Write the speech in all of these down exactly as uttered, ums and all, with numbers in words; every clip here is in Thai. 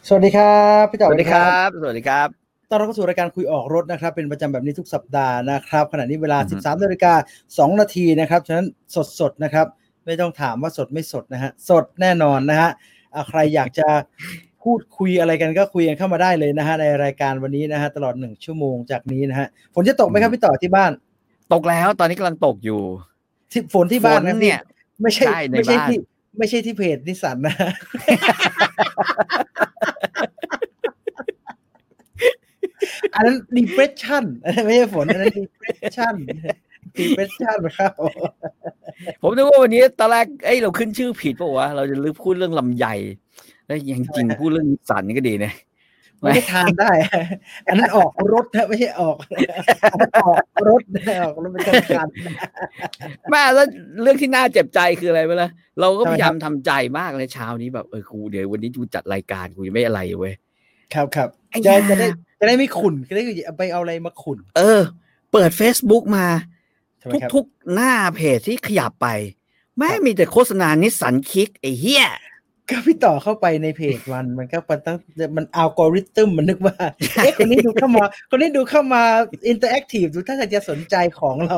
สวัสดีครับพี่ต่อสวัสดีครับสวัสดีครับต้อนรับเข้าสู่รายการคุยออกรถนะครับเป็นประจำแบบนี้ทุกสัปดาห์นะครับขณะนี้เวลาอือฮึสิบสามนาฬิกาสองนาทีนะครับฉะนั้นสดๆนะครับไม่ต้องถามว่าสดไม่สดนะฮะสดแน่นอนนะฮะอ่าใครอยากจะพูดคุยอะไรกันก็คุยกันเข้ามาได้เลยนะฮะในรายการวันนี้นะฮะตลอดหนึ่งชั่วโมงจากนี้นะฮะฝนจะตกไหมครับพี่ต่อที่บ้านตกแล้วตอนนี้กำลังตกอยู่ที่ฝนที่บ้านนะฝนเนี่ยพี่ไม่ใช่ใช่ในไม่ใช่บ้านที่ไม่ใช่ที่เพจนิสสันนะ อันนั้น depression อันนั้นไม่ใช่ฝนอันนั้น depression depression ครับผมนึกว่าวันนี้ตอนแรกเอ้ยเราขึ้นชื่อผิดป่ะวะเราจะลืมพูดเรื่องลำไยแล้วยังจริงพูดเรื่องนิสสันก็ดีนะไม่ได้ทานได้ อันนั้นออกรถนะไม่ใช่ออกอันนั้นออกรถนะออกรถเป็นการแม่แล้วเรื่องที่น่าเจ็บใจคืออะไรไหมล่ะเราก็พยายามทำใจมากเลยเช้านี้แบบเออกูเดี๋ยววันนี้กูจัดรายการกูยังไม่อะไรเว้ยครับครับจะจะได้จะได้ไม่ขุ่นจะได้ไปเอาอะไรมาขุ่นเออเปิด Facebook มาทุกๆหน้าเพจที่ขยับไปแม่มีแต่โฆษณานิสสันคิกไอ้เหี้ยก็พี่ต่อเข้าไปในเพจมันมันก็มันตั้งมันอัลกอริทึมมันนึกว่าเอ๊ะคนนี้ดูเข้ามาคนนี้ดูเข้ามาอินเตอร์แอคทีฟดูถ้าจะสนใจของเรา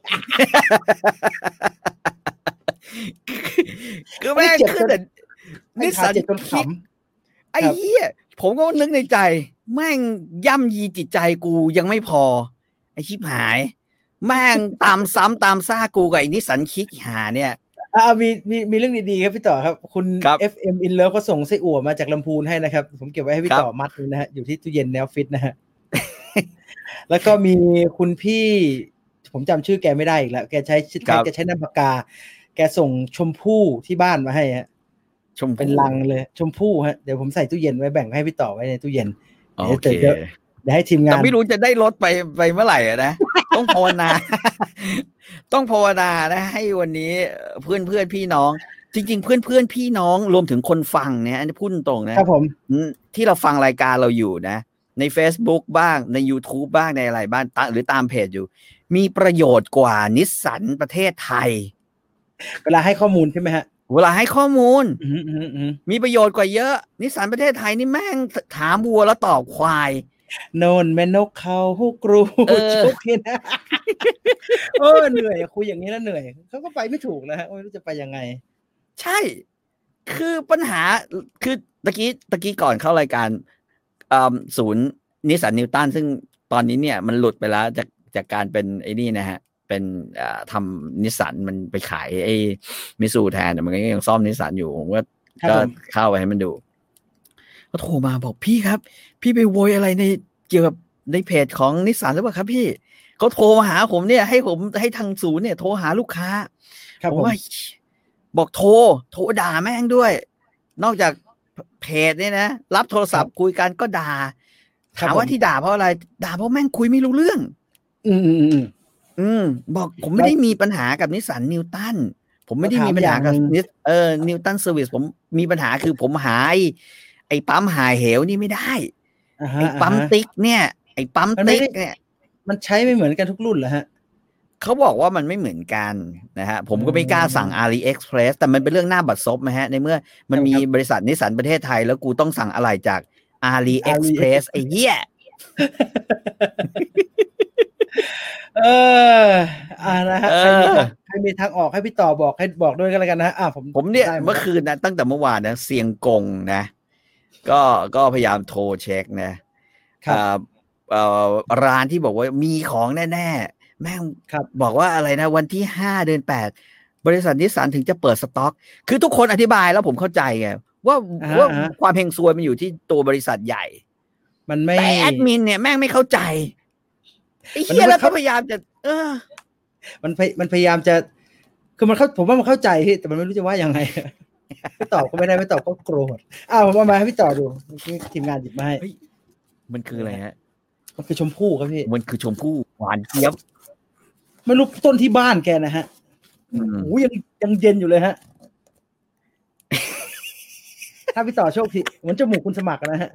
คือแม่งขึ้นแต่นิสสันคิกไอ้เหี้ยผมก็นึกในใจแม่งย่ำยีจิตใจกูยังไม่พอไอ้ชิบหายแม่งตามซ้ำตามซ่ากูกับไอ้นิสสันคิกหาเนี่ยอ่ามีมีมีเรื่องดีๆครับพี่ต่อครับคุณ เอฟ เอ็ม In Love ก็ส่งไส้อั่วมาจากลำพูนให้นะครับผมเก็บไว้ให้พี่ต่อมัดนึงนะฮะอยู่ที่ตู้เย็นแนวฟิตนะฮะ แล้วก็มีคุณพี่ผมจำชื่อแกไม่ได้อีกแล้วแกใช้แกใช้น้ำปากกาแกส่งชมพู่ที่บ้านมาให้ฮะชมเป็นลังเลยชมพู่ฮะเดี๋ยวผมใส่ตู้เย็นไว้แบ่งให้พี่ต่อไว้ในตู้เย็นโอเคเดี๋ยวให้ทีมงานแต่ไม่รู้จะได้รถไปไปเมื่อไหร่อ่ะนะ ต้องภาวนา ต้องภาวนานะให้วันนี้เพื่อนเพื่อนพี่น้องจริงๆเพื่อนเพื่อนพี่น้องรวมถึงคนฟังเนี่ยอันนี้พูดตรงนะครับผมที่เราฟังรายการเราอยู่นะใน Facebook บ้างใน YouTube บ้างในอะไรบ้างหรือตามเพจอยู่มีประโยชน์กว่านิสสันประเทศไทยเวลาให้ข้อมูลใช่ไหมฮะเวลาให้ข้อมูล mm-hmm. มีประโยชน์กว่าเยอะนิสสันประเทศไทยนี่แม่งถามวัวแล้วตอบควายโนนแม่นกเขากรูชุกนี่นะโอ้เหนื่อยคุยอย่างนี้แล้วเหนื่อยเขาก็ไปไม่ถูกแล้วฮะไม่รู้จะไปยังไงใช่คือปัญหาคือตะกี้ตะกี้ก่อนเข้ารายการศูนย์นิสสันนิวตันซึ่งตอนนี้เนี่ยมันหลุดไปแล้วจากจากการเป็นไอ้นี่นะฮะเป็นทำนิสสันมันไปขายไอ้มิซูแทนแต่มันก็ยังซ่อมนิสสันอยู่ผมก็ก็เข้าไปให้มันดูก็โทรมาบอกพี่ครับพี่ไปโวยอะไรในเกี่ยวกับในเพจของนิสสันหรือเปล่าครับพี่เขาโทรมาหาผมเนี่ยให้ผมให้ทางศูนย์เนี่ยโทรหาลูกค้าผมว่าบอกโทรโทรด่าแม่งด้วยนอกจากเพจเนี่ยนะรับโทรศัพท์คุยกันก็ด่าถามว่าที่ด่าเพราะอะไรด่าเพราะแม่งคุยไม่รู้เรื่องอืมอืมอืมบอกผมไม่ได้มีปัญหากับนิสสันนิวตันผมไม่ได้มีปัญหากับเออนิวตันเซอร์วิสผมมีปัญหาคือผมหาไอ้ปั๊มหาเหวนี่ไม่ได้ไอ้ปั๊มติ๊กเนี่ยไอ้ปั๊มติ๊กเนี่ยมันใช้ไม่เหมือนกันทุกรุ่นเหรอฮะเขาบอกว่ามันไม่เหมือนกันนะฮะผมก็ไม่กล้าสั่ง AliExpress แต่มันเป็นเรื่องหน้าบัดซบนะฮะในเมื่อมันมีบริษัทนิสสันประเทศไทยแล้วกูต้องสั่งอะไรจาก AliExpress ไอ้เหี้ยเอออ่านะฮะใครมีทางออกให้พี่ต่อบอกให้บอกด้วยกันแล้วกันนะอ่าผมผมเนี่ยเมื่อคืนนะตั้งแต่เมื่อวานนะเสียงกงนะก็ก็พยายามโทรเช็คนะครับเอ่อร้านที่บอกว่ามีของแน่ๆแม่งบอกว่าอะไรนะวันที่ห้าเดือนแปดบริษัทนิสสันถึงจะเปิดสต็อกคือทุกคนอธิบายแล้วผมเข้าใจไงว่าว่าความเฮงซวยมันอยู่ที่ตัวบริษัทใหญ่มันไม่แต่แอดมินเนี่ยแม่งไม่เข้าใจไอ้เหี้ยแล้วก็พยายามจะเออมันมันพยายามจะคือมันเข้าผมว่ามันเข้าใจพี่แต่มันไม่รู้จะว่ายังไงไม่ตอบก็ไม่ได้ไม่ตอบก็โกรธอ้าวผมเอามาให้พี่ต่อดูทีมงานหยิบมาให้มันคืออะไรฮะมันคือชมพู่ครับพี่มันคือชมพู่หวานเจี๊ยบไม่รู้ต้นที่บ้านแกนะฮะโอ้ยังยังเย็นอยู่เลยฮะถ้าพี่ต่อโชคดีเหมือนจมูกคุณสมัครนะฮะ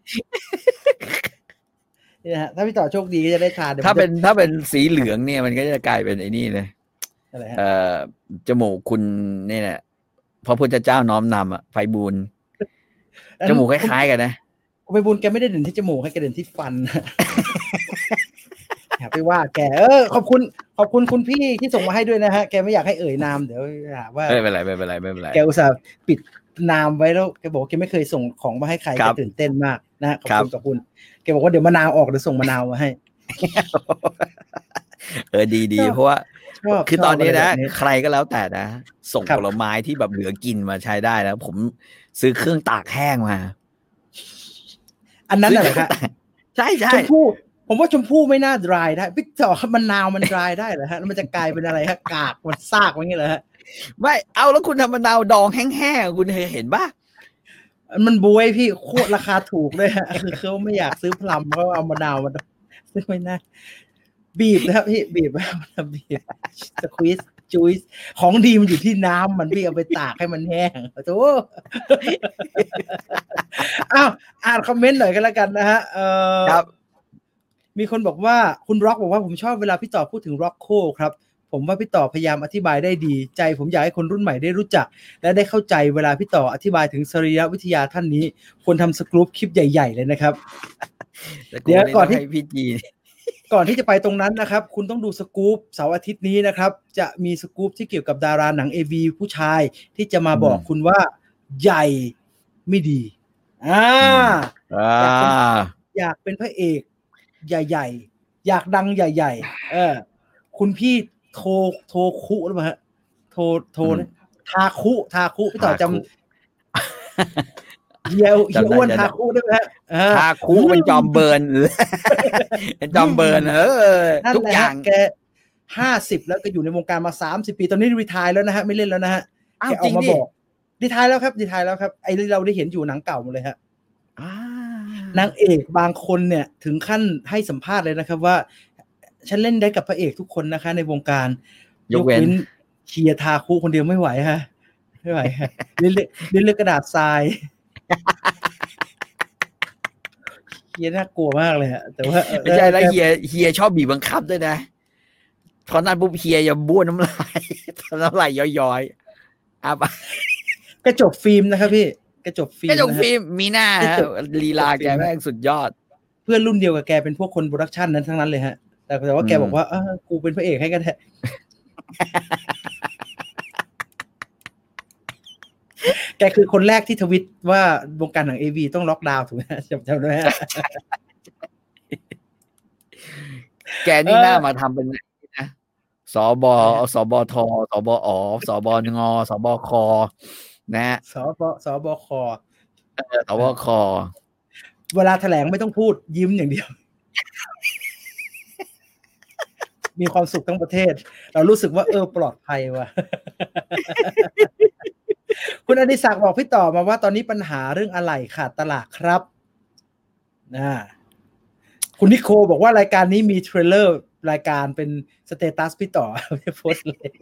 นี่ฮะถ้าพี่ต่อโชคดีก็จะได้ทานถ้าเป็นถ้าเป็นสีเหลืองเนี่ยมันก็จะกลายเป็นไอ้นี่เลยเอ่อจมูกคุณนี่แหละพระพุทธเจ้าน้อมนำอ่ะไฟบูลจมูกคล้ายๆกันนะคุณไปบุญแกไม่ได้เด่นที่จมูกให้แกเด่นที่ฟันอย่าไปว่าแกเออขอบคุณขอบคุณคุณพี่ที่ส่งมาให้ด้วยนะฮะแกไม่อยากให้เอ่ยนามเดี๋ยวหาว่าไม่เป็นไรไม่เป็นไรไม่เป็นไรแกอุตส่าห์ปิดนามไว้แล้วแกบอกแกไม่เคยส่งของมาให้ใครแกตื่นเต้นมากนะขอบคุณขอบคุณแกบอกว่าเดี๋ยวมะนาวออกเดี๋ยวส่งมะนาวมาให้เออดีๆเพราะว่าคือตอนนี้นะใครก็แล้วแต่นะส่งผลไม้ที่แบบเหลือกินมาใช้ได้แล้วผมซื้อเครื่องตากแห้งมาอันนั้นเหรอครับใช่ใช่ชมพู่ผมว่าชมพู่ไม่น่า dry ได้พี่ต่อมะนาวมัน dry ได้เหรอฮะมันจะกลายเป็นอะไรฮะกากมันซากอย่างเงี้ยเหรอฮะไม่เอาแล้วคุณทำมะนาวดองแห้งๆคุณเห็นป่ะมันบวยพี่โคตรราคาถูกเลยฮะคือเขาไม่อยากซื้อพลัมเขาเอามะนาวมาซื้อไม่น่าบีบนะครับพี่บีบมาบีบสควีซจุยของดีมันอยู่ที่น้ำมันพี่เอาไปตากให้มันแห้งโธ่อ้าวอ่านคอมเมนต์หน่อยกันแล้วกันนะฮะเอ่อครับมีคนบอกว่าคุณร็อกบอกว่าผมชอบเวลาพี่ต่อพูดถึงร็อกโคครับผมว่าพี่ต่อพยายามอธิบายได้ดีใจผมอยากให้คนรุ่นใหม่ได้รู้จักและได้เข้าใจเวลาพี่ต่ออธิบายถึงสรีรวิทยาท่านนี้ควรทำสกู๊ปคลิปใหญ่ๆเลยนะครับเดี๋ยวก่อนที่พี่จีก่อนที่จะไปตรงนั้นนะครับคุณต้องดูสกู๊ปเสาร์อาทิตย์นี้นะครับจะมีสกู๊ปที่เกี่ยวกับดาราหนัง เอ วี ผู้ชายที่จะมาบอกคุณว่าใหญ่ไม่ดีอ่าอยากเป็นพระเอกใหญ่ๆอยากดังใหญ่ๆเออคุณพี่โทโทคุหรือเปล่าฮะโทโททาคุทาคุพี่ต่อจำเฮียเฮียอ้วนทาคุได้ไหมฮะทาคุเป็นจอมเบิร์นเป็นจอมเบิร์นเออทุกอย่างแกห้าสิบแล้วก็อยู่ในวงการมาสามสิบปีตอนนี้รีไทร์แล้วนะฮะไม่เล่นแล้วนะฮะแกออกมาบอกรีไทร์แล้วครับรีไทร์แล้วครับไอ้เราได้เห็นอยู่หนังเก่าหมดเลยฮะนางเอกบางคนเนี่ยถึงขั้นให้สัมภาษณ์เลยนะครับว่าฉันเล่นได้กับพระเอกทุกคนนะคะในวงการยกเว้นเชียร์ทาคุคนเดียวไม่ไหวฮะไม่ไหวฮะเล่นเล่นเลือกกระดาษทรายเฮียน่ากลัวมากเลยฮะแต่ว่าไม่ใช่แล้วเฮียเฮียชอบบีบบังคับด้วยนะตอนนั้นปุ๊บเฮียอย่าบ้วนน้ำลายน้ำลายย้อยๆอ่ะกระจกฟิล์มนะครับพี่กระจกฟิล์มกระจกฟิล์มมีหน้าลีลาแกแม่งสุดยอดเพื่อนรุ่นเดียวกับแกเป็นพวกคนโปรดักชันนั้นทั้งนั้นเลยฮะแต่แต่ว่าแกบอกว่าเออกูเป็นพระเอกให้กันแท้แกคือคนแรกที่ทวิตว่าวงการหนัง เอ วี ต้องล็อกดาวน์ถูกไหมจำจำได้ไหมแกนี่น่ามาทำเป็นนะสบสบทสบอสบงสบคนะสบสบคเออสบคเวลาแถลงไม่ต้องพูดยิ้มอย่างเดียวมีความสุขทั้งประเทศเรารู้สึกว่าเออปลอดภัยว่ะคุณอดิศักดิ์บอกพี่ต่อมาว่าตอนนี้ปัญหาเรื่องอะไหล่ขาดตลาดครับนะคุณนิโคบอกว่ารายการนี้มีเทรลเลอร์รายการเป็นสเตตัสพี่ต่อไม่โพสต์เลย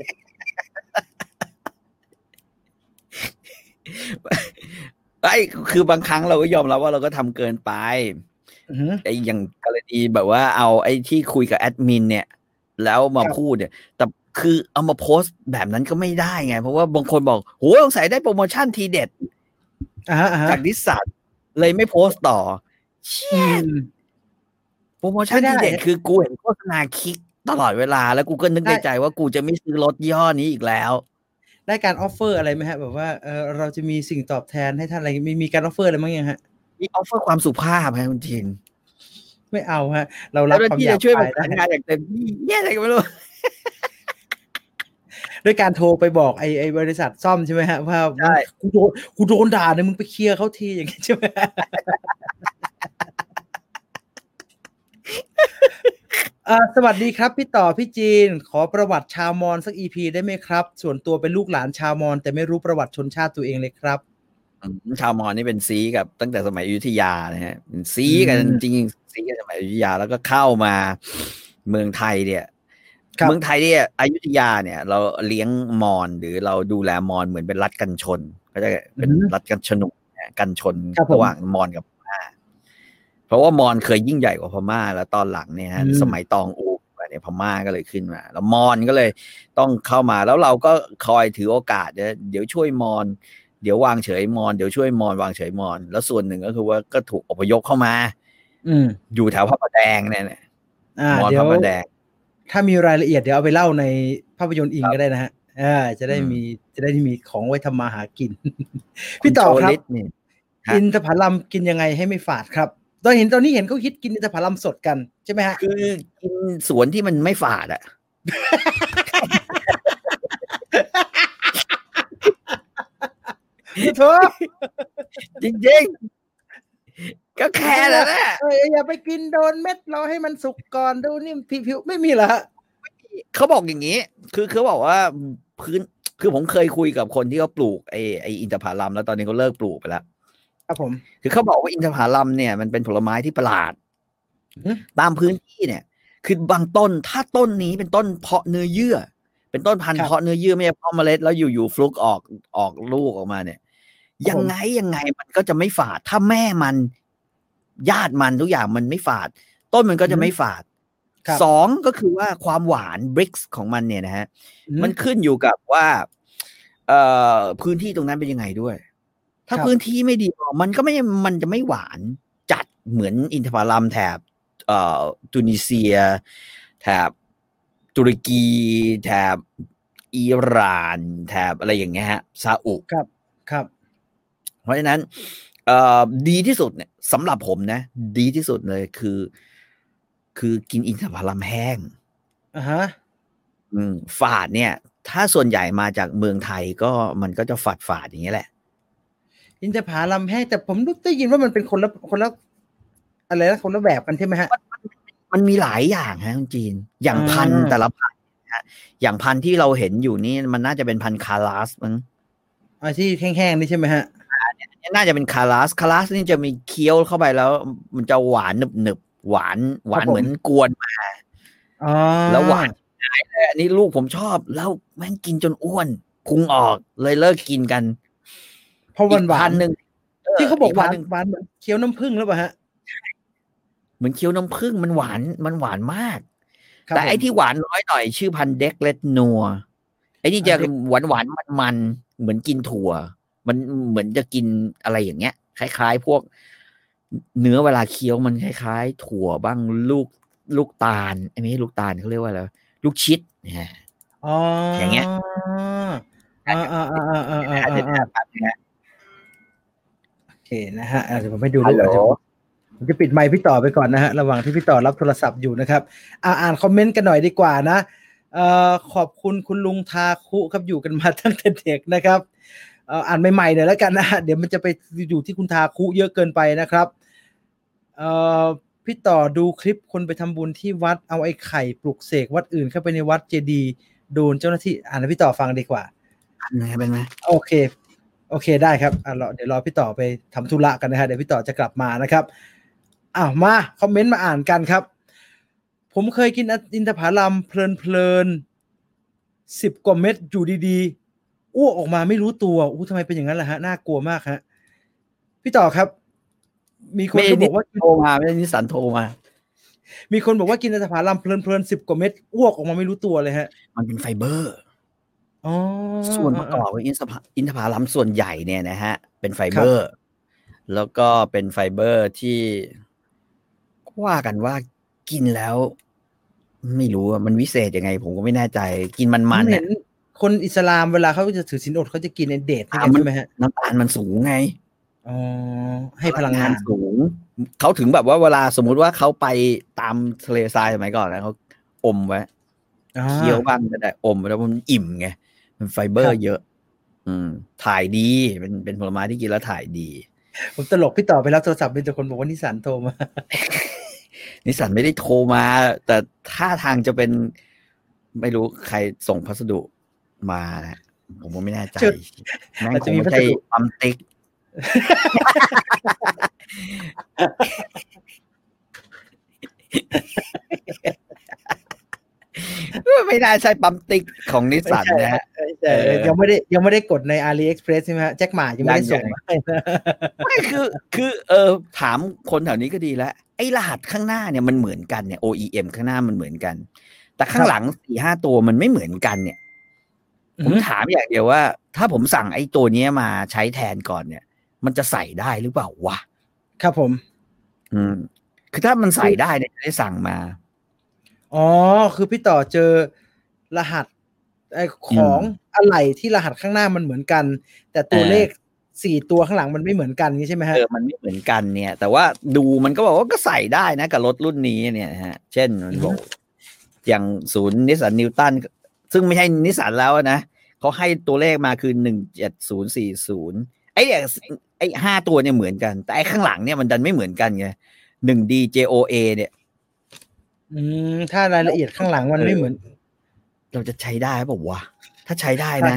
ไอ้คือบางครั้งเราก็ยอมรับว่าเราก็ทำเกินไปไอ้อย่างกรณีแบบว่าเอาไอ้ที่คุยกับแอดมินเนี่ยแล้วมาพูดเนี่ยแต่คือเอามาโพสต์แบบนั้นก็ไม่ได้ไงเพราะว่าบางคนบอกโหสงสัยได้โปรโมชั่นทีเด็ดจากนิสสันเลยไม่โพสต์ต่อเชี่ยโปรโมชั่นทีเด็ดคือกูเห็นโฆษณาคลิกตลอดเวลาแล้วกูก็นึกในใจว่ากูจะไม่ซื้อรถยี่ห้อนี้อีกแล้วได้การออฟเฟอร์อะไรไหมฮะแบบว่าเออเราจะมีสิ่งตอบแทนให้ท่านอะไรมีมีการออฟเฟอร์อะไรมั้งยังฮะมีออฟเฟอร์ความสุภาพฮะคุณจินไม่เอาฮะเรารับความอยากช่วยประสานงานอย่างเต็มที่แย่อะไรก็ไม่รู้ด้วยการโทรไปบอกไอ้ไอ้บริษัทซ่อมใช่ไหมฮะว่ากูโดนกูโดนด่าเนี่ยมึงไปเคลียร์เขาทีอย่างงี้ใช่ไหมอ่าสวัสดีครับพี่ต่อพี่จีนขอประวัติชาวมอญสัก อี พี ได้ไหมครับส่วนตัวเป็นลูกหลานชาวมอญแต่ไม่รู้ประวัติชนชาติตัวเองเลยครับชาวมอญนี่เป็นซีกับตั้งแต่สมัยอยุธยานะฮะเป็นซีกันจริงๆซีกันสมัยอยุธยาแล้วก็เข้ามาเมืองไทยเนี่ยเมืองไทยเนี่ยอยุธยาเนี่ยเราเลี้ยงมอญหรือเราดูแลมอญเหมือนเป็นรัฐกันชนก็จะเป็นรัฐกันชนกันชนระหว่างมอญกับพม่าเพราะว่ามอญเคยยิ่งใหญ่กว่าพม่าแล้วตอนหลังเนี่ยฮะสมัยตองอูเนี่ยพม่าก็เลยขึ้นมาแล้วมอญก็เลยต้องเข้ามาแล้วเราก็คอยถือโอกาสเดี๋ยวช่วยมอญเดี๋ยววางเฉยมอนเดี๋ยวช่วยมอนวางเฉยมอนแล้วส่วนหนึ่งก็คือว่าก็ถูกอพยพเข้ามาอืมอยู่แถวพระประแดงเนี่ยอ่ามอนเดี๋พยวระประแดงถ้ามีรายละเอียดเดี๋ยวเอาไปเล่าในภาพยนตร์อิงก็ได้นะฮะอ่าจะได้มีจะได้มีของไว้ทำมาหากิน พี่ต่อครับอินทผลัมกินยังไงให้ไม่ฝาดครับตอนเห็นตอนนี้เห็นเขาคิดกินอินทผลัมสดกันใช่ไหมฮะคือกินสวนที่มันไม่ฝาดอ่ะโธ่จริงๆก็แค่แล้วแหละเอออย่าไปกินโดนเม็ดเราให้มันสุกก่อนดูนี่ผิวๆไม่มีเหรอเขาบอกอย่างนี้คือเขาบอกว่าพื้นคือผมเคยคุยกับคนที่เขาปลูกไอ้ไอ้อินทผลัมแล้วตอนนี้เขาเลิกปลูกไปแล้วครับผมคือเขาบอกว่าอินทผลัมเนี่ยมันเป็นผลไม้ที่ประหลาดตามพื้นที่เนี่ยคือบางต้นถ้าต้นนี้เป็นต้นเพาะเนื้อเยื่อเป็นต้นพันธุ์เพาะเนื้อเยื่อไม่ใช่เพาะเมล็ดแล้วอยู่ๆฟลุกออกออกลูกออกมาเนี่ยยังไงยังไงมันก็จะไม่ฝาดถ้าแม่มันญาติมันทุกอย่างมันไม่ฝาดต้นมันก็จะไม่ฝาดสองก็คือว่าความหวานบริกส์ของมันเนี่ยนะฮะมันขึ้นอยู่กับว่าเอ่อพื้นที่ตรงนั้นเป็นยังไงด้วยถ้าพื้นที่ไม่ดีมันก็ไม่มันจะไม่หวานจัดเหมือนอินทผลัมแถบเอ่อตุนิเซียแถบตุรกีแถบอิหร่านแถบอะไรอย่างเงี้ยฮะซาอุครับครับเพราะฉะนั้นเอ่อดีที่สุดเนี่ยสำหรับผมนะดีที่สุดเลยคือคือกินอินทผลัมแห้งอ่าฮะอืมฝาดเนี่ยถ้าส่วนใหญ่มาจากเมืองไทยก็มันก็จะฝาดฝาดอย่างเงี้ยแหละอินทผลัมแห้งแต่ผมได้ยินว่ามันเป็นคนละคนละอะไรนะคนละแบบกันใช่ไหมฮะมันมีหลายอย่างฮะคุณจีนอย่างพันธุ์แต่ละพันธุ์นะอย่างพันธุ์ที่เราเห็นอยู่นี่มันน่าจะเป็นพันธุ์คาราสมั้งอ่าที่แห้งๆนี่ใช่ไหมฮะเนี่ยน่าจะเป็นคาราสคาราสนี่จะมีเคี้ยวเข้าไปแล้วมันจะหวานหนึบๆหวานหวานเหมือนกวนมาอ๋อแล้วหวานง่ายเลยอันนี้ลูกผมชอบแล้วแม่งกินจนอ้วนพุงออกเลยเลิกกินกันเพราะหวานหวานนึงที่เขาบอกหวานหวานเหมือนเคี้ยวน้ำผึ้งหรือเปล่าฮะเหมือนเคี้ยวน้ำผึ้งมันหวานมันหวานมากแต่ไอ้ที่หวานน้อยหน่อยชื่อพันธุ์เด็กเลดนัวไอ้ที่จะหวานหวานมันมันเหมือนกินถั่วมันเหมือนจะกินอะไรอย่างเงี้ยคล้ายๆพวกเนื้อเวลาเคี้ยวมันคล้ายๆถั่วบ้างลูกลูกตาลไอ้ไม่ใช่ลูกตาลเขาเรียกว่าอะไรลูกชิดเนี่ยอ๋ออย่างเงี้ยอ่าอ่าอ่าอ่าอ่าอ่าอ่าโอเคนะฮะเดี๋ยวผมไปดูด้วยผมจะปิดไมค์พี่ต่อไปก่อนนะฮะระหว่างที่พี่ต่อรับโทรศัพท์อยู่นะครับอ่าอ่านคอมเมนต์กันหน่อยดีกว่านะเอ่อขอบคุณคุณลุงทาคุครับอยู่กันมาตั้งแต่เด็กนะครับเอ่ออ่านใหม่ๆหน่อยแล้วกันนะเดี๋ยวมันจะไปอยู่ที่คุณทาคุเยอะเกินไปนะครับเอ่อพี่ต่อดูคลิปคนไปทำบุญที่วัดเอาไอ้ไข่ปลุกเสกวัดอื่นเข้าไปในวัดเจดีย์โดนเจ้าหน้าที่อ่านให้พี่ต่อฟังดีกว่าเป็นไหมโอเคโอเคได้ครับอ่ะรอเดี๋ยวรอพี่ต่อไปทำธุระกันนะฮะเดี๋ยวพี่ต่อจะกลับมานะครับอ้าวมาคอมเมนต์มาอ่านกันครับผมเคยกินอินทผลัมเพลินๆสิบกว่าเม็ดอยู่ดีๆอ้วกออกมาไม่รู้ตัวอู้ทำไมเป็นอย่างนั้นล่ะฮะน่ากลัวมากฮะพี่ต่อครับมีคนบอกว่าโทรมาไม่ใช่นิสันโทรมามีคนบอกว่ากินอินทผลัมเพลินๆสิบกว่าเม็ดอ้วกออกมาไม่รู้ตัวเลยฮะมันเป็นไฟเบอร์อ๋อส่วนประกอบของอินทผอินทผลัมส่วนใหญ่เนี่ยนะฮะเป็นไฟเบอร์แล้วก็เป็นไฟเบอร์ที่ว่ากันว่ากินแล้วไม่รู้ว่ามันวิเศษยังไงผมก็ไม่แน่ใจกินมันๆเนี่ยคนอิสลามเวลาเขาจะถือศีลอดเขาจะกินในเดทใช่ไหมฮะน้ำตาลมันสูงไงอ๋อให้พลังงานสูงเขาถึงแบบว่าเวลาสมมุติว่าเขาไปตามทะเลทรายสมัยก่อนนะเขาอมไว้เคี้ยวบ้างก็ได้อมแล้วมันอิ่มไงมันไฟเบอร์เยอะอืมถ่ายดีเป็นเป็นผลไม้ที่กินแล้วถ่ายดีผมตลกพี่ต่อไปรับโทรศัพท์มีแต่คนบอกว่านิสันโทรมานิสันไม่ได้โทรมาแต่ท่าทางจะเป็นไม่รู้ใครส่งพัสดุมานะผมก็ไม่แน่ใจแม่งคงไม่ใช่ปั๊มติ๊กไม่น่าใช่ปั๊มติ๊กของนิสสันนะฮะยังไม่ได้ยังไม่ได้กดใน AliExpress ใช่ไหมฮะแจ็คหม่ายังไม่ได้ส่งไม่คือคือเออถามคนแถวนี้ก็ดีแล้วไอ้รหัสข้างหน้าเนี่ยมันเหมือนกันเนี่ย โอ อี เอ็ม ข้างหน้ามันเหมือนกันแต่ข้างหลัง สี่ห้า ตัวมันไม่เหมือนกันเนี่ยผมถามอย่างเดียวว่าถ้าผมสั่งไอ้ตัวนี้มาใช้แทนก่อนเนี่ยมันจะใส่ได้หรือเปล่าวะครับผมอืมคือถ้ามันใส่ได้เนี่ยจะได้สั่งมาอ๋อคือพี่ต่อเจอรหัสไอ้ของอะไรที่รหัสข้างหน้ามันเหมือนกันแต่ตัวเลขสี่ตัวข้างหลังมันไม่เหมือนกันงี้ใช่ไหมฮะเออมันไม่เหมือนกันเนี่ยแต่ว่าดูมันก็บอกว่าก็ใส่ได้นะกับรถรุ่นนี้เนี่ยฮะเช่นมันบอกอย่างศูนย์นิสสันนิวตันซึ่งไม่ใช่นิสสันแล้วนะเขาให้ตัวเลขมาคือหนึ่งเจ็ดศูนย์สี่ศูนย์ไอ้เนี่ยไอ้ห้าตัวเนี่ยเหมือนกันแต่ไอ้ข้างหลังเนี่ยมันดันไม่เหมือนกันไงหนึ่ง ดี เจ โอ เอ เนี่ยอืมถ้ารายละเอียดข้างหลังมันไม่เหมือนเราจะใช้ได้ป่าววะถ้าใช้ได้นะ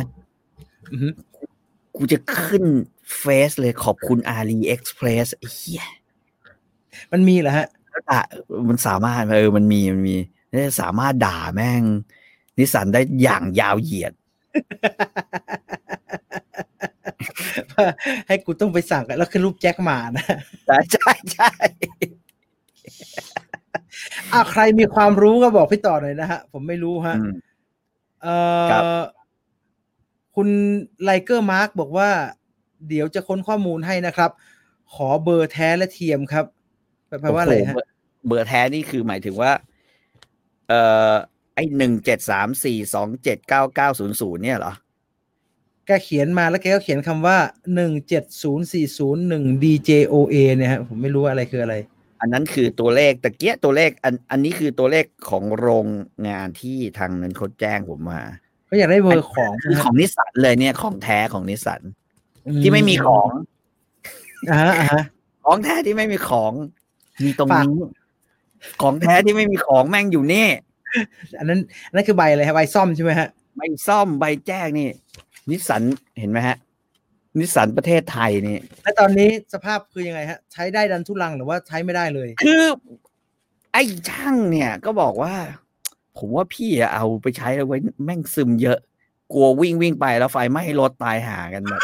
กูจะขึ้นเฟซเลยขอบคุณ AliExpress ไอ้เหี้ยมันมีเหรอฮะอ่ะมันสามารถเออมันมีมันมีสามารถด่าแม่งนิสสันได้อย่างยาวเหยียดให้กูต้องไปสั่งแล้วขึ้นรูปแจ็คหมานะใช่ใช่ใช่อ่ะใครมีความรู้ก็บอกพี่ต่อหน่อยนะฮะผมไม่รู้ฮะเอ่อคุณไลเกอร์มาร์กบอกว่าเดี๋ยวจะค้นข้อมูลให้นะครับขอเบอร์แท้และเทียมครับแปลว่าอะไรฮะเบอร์แท้นี่คือหมายถึงว่าเอ่อไอ้หนึ่งเจ็ดสามสี่สองเจ็ดเก้าเก้าศูนย์ศูนย์เนี่ยเหรอแกเขียนมาแล้วแกก็เขียนคำว่าหนึ่งเจ็ดศูนย์สี่ศูนย์หนึ่ง ดี เจ โอ เอ เนี่ยฮะผมไม่รู้อะไรคืออะไรอันนั้นคือตัวเลขตะเกียตัวเลขอันอันนี้คือตัวเลขของโรงงานที่ทางนั้นเขาแจ้งผมมาเขาอยากได้เบอร์ของคือของนิสสันเลยเนี่ยของแท้ของนิสสันที่ไม่มีของอ่าอ่าของแท้ที่ไม่มีของมีตรงนี้ของแท้ที่ไม่มีของแม่งอยู่นี่อันนั้นนั่นคือใบอะไรครับใบซ่อมใช่ไหมฮะใบซ่อมใบแจ้งนี่นิสสันเห็นไหมฮะนิสสันประเทศไทยนี่และตอนนี้สภาพคือยังไงฮะใช้ได้ดันทุลังหรือว่าใช้ไม่ได้เลยคือไอ้ช่างเนี่ยก็บอกว่าผมว่าพี่เอาไปใช้เอาไว้แม่งซึมเยอะกลัววิ่งวิ่งไปแล้วไฟไหม้รถตายหากันแบบ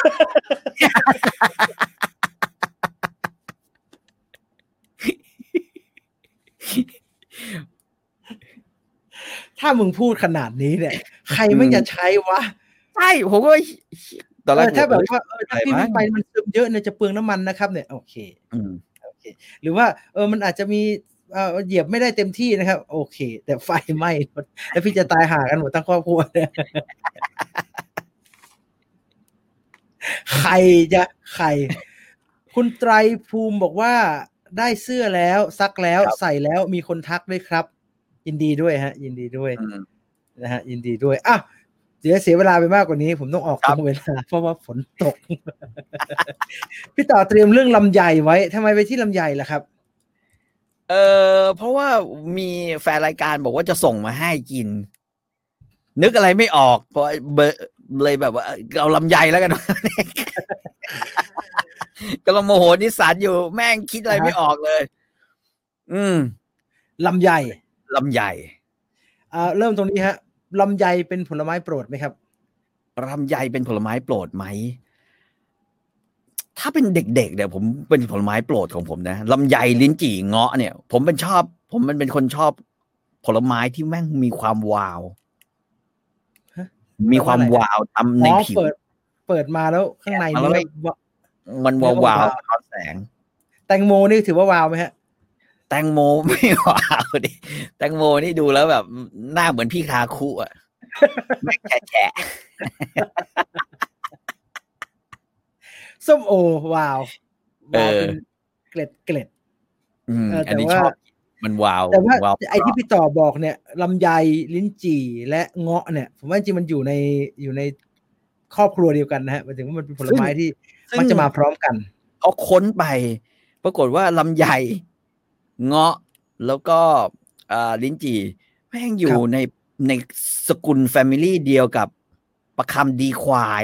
ถ้ามึงพูดขนาดนี้เนี่ยใครไม่จะใช้วะใช่ผมก็ตอนแรกถ้าแบบว่าเออถ้าพี่วิ่งไปมันซึมเยอะเนี่ยจะเปลืองน้ำมันนะครับเนี่ยโอเคอืมโอเคหรือว่าเออมันอาจจะมีเอ่อเหยียบไม่ได้เต็มที่นะครับโอเคแต่ไฟไหม้แล้วพี่จะตายห่ากันหมดทั้งครอบครัวเนี่ยใครจะใครคุณไตรภูมิบอกว่าได้เสื้อแล้วซักแล้วใส่แล้วมีคนทักด้วยครับยินดีด้วยฮะยินดีด้วยนะฮะยินดีด้วยอ่ะเดี๋ยวเสียเวลาไปมากกว่านี้ผมต้องออกตรงเวลาเพราะว่าฝนตกพี่ต่อเตรียมเรื่องลำไยไว้ทำไมไปที่ลำไยล่ะครับเออเพราะว่ามีแฟนรายการบอกว่าจะส่งมาให้กินนึกอะไรไม่ออกเพราะเบอร์เลยแบบว่าเอาลำไยแล้วกันก็ลงโมโหนิสสันอยู่แม่งคิดอะไรไม่ออกเลยอืมลำไยลำไยอ่าเริ่มตรงนี้ฮะลำไยเป็นผลไม้โปรดไหมครับลำไยเป็นผลไม้โปรดไหมถ้าเป็นเด็กๆเนี่ยผมเป็นผลไม้โปรดของผมนะลำไยลิ้นจี่เงาะเนี่ยผมเป็นชอบผมมันเป็นคนชอบผลไม้ที่แม่งมีความวาวมีความวาวทำในผิวเปิดเปิดมาแล้วข้างในนี่มันวาววาวตอนแสงแตงโมนี่ถือว่าวาวไหมฮะแตงโมไม่วาวดิแตงโมนี่ดูแล้วแบบหน้าเหมือนพี่คาคุอ่ะแม่งแฉะส้มโอวาววาวเป็นเกล็ดเกล็ดอันนี้ชอบมันวาวแต่ว่าไอ้ที่พี่ต่อบอกเนี่ยลำไยลิ้นจี่และเงาะเนี่ยผมว่าจริงมันอยู่ในอยู่ในครอบครัวเดียวกันนะฮะหมายถึงว่ามันเป็นผลไม้ที่มันจะมาพร้อมกันเขาค้นไปปรากฏว่าลำไยเงาะแล้วก็ลิ้นจี่แม่งอยู่ในในสกุลแฟมิลี่เดียวกับประคำดีควาย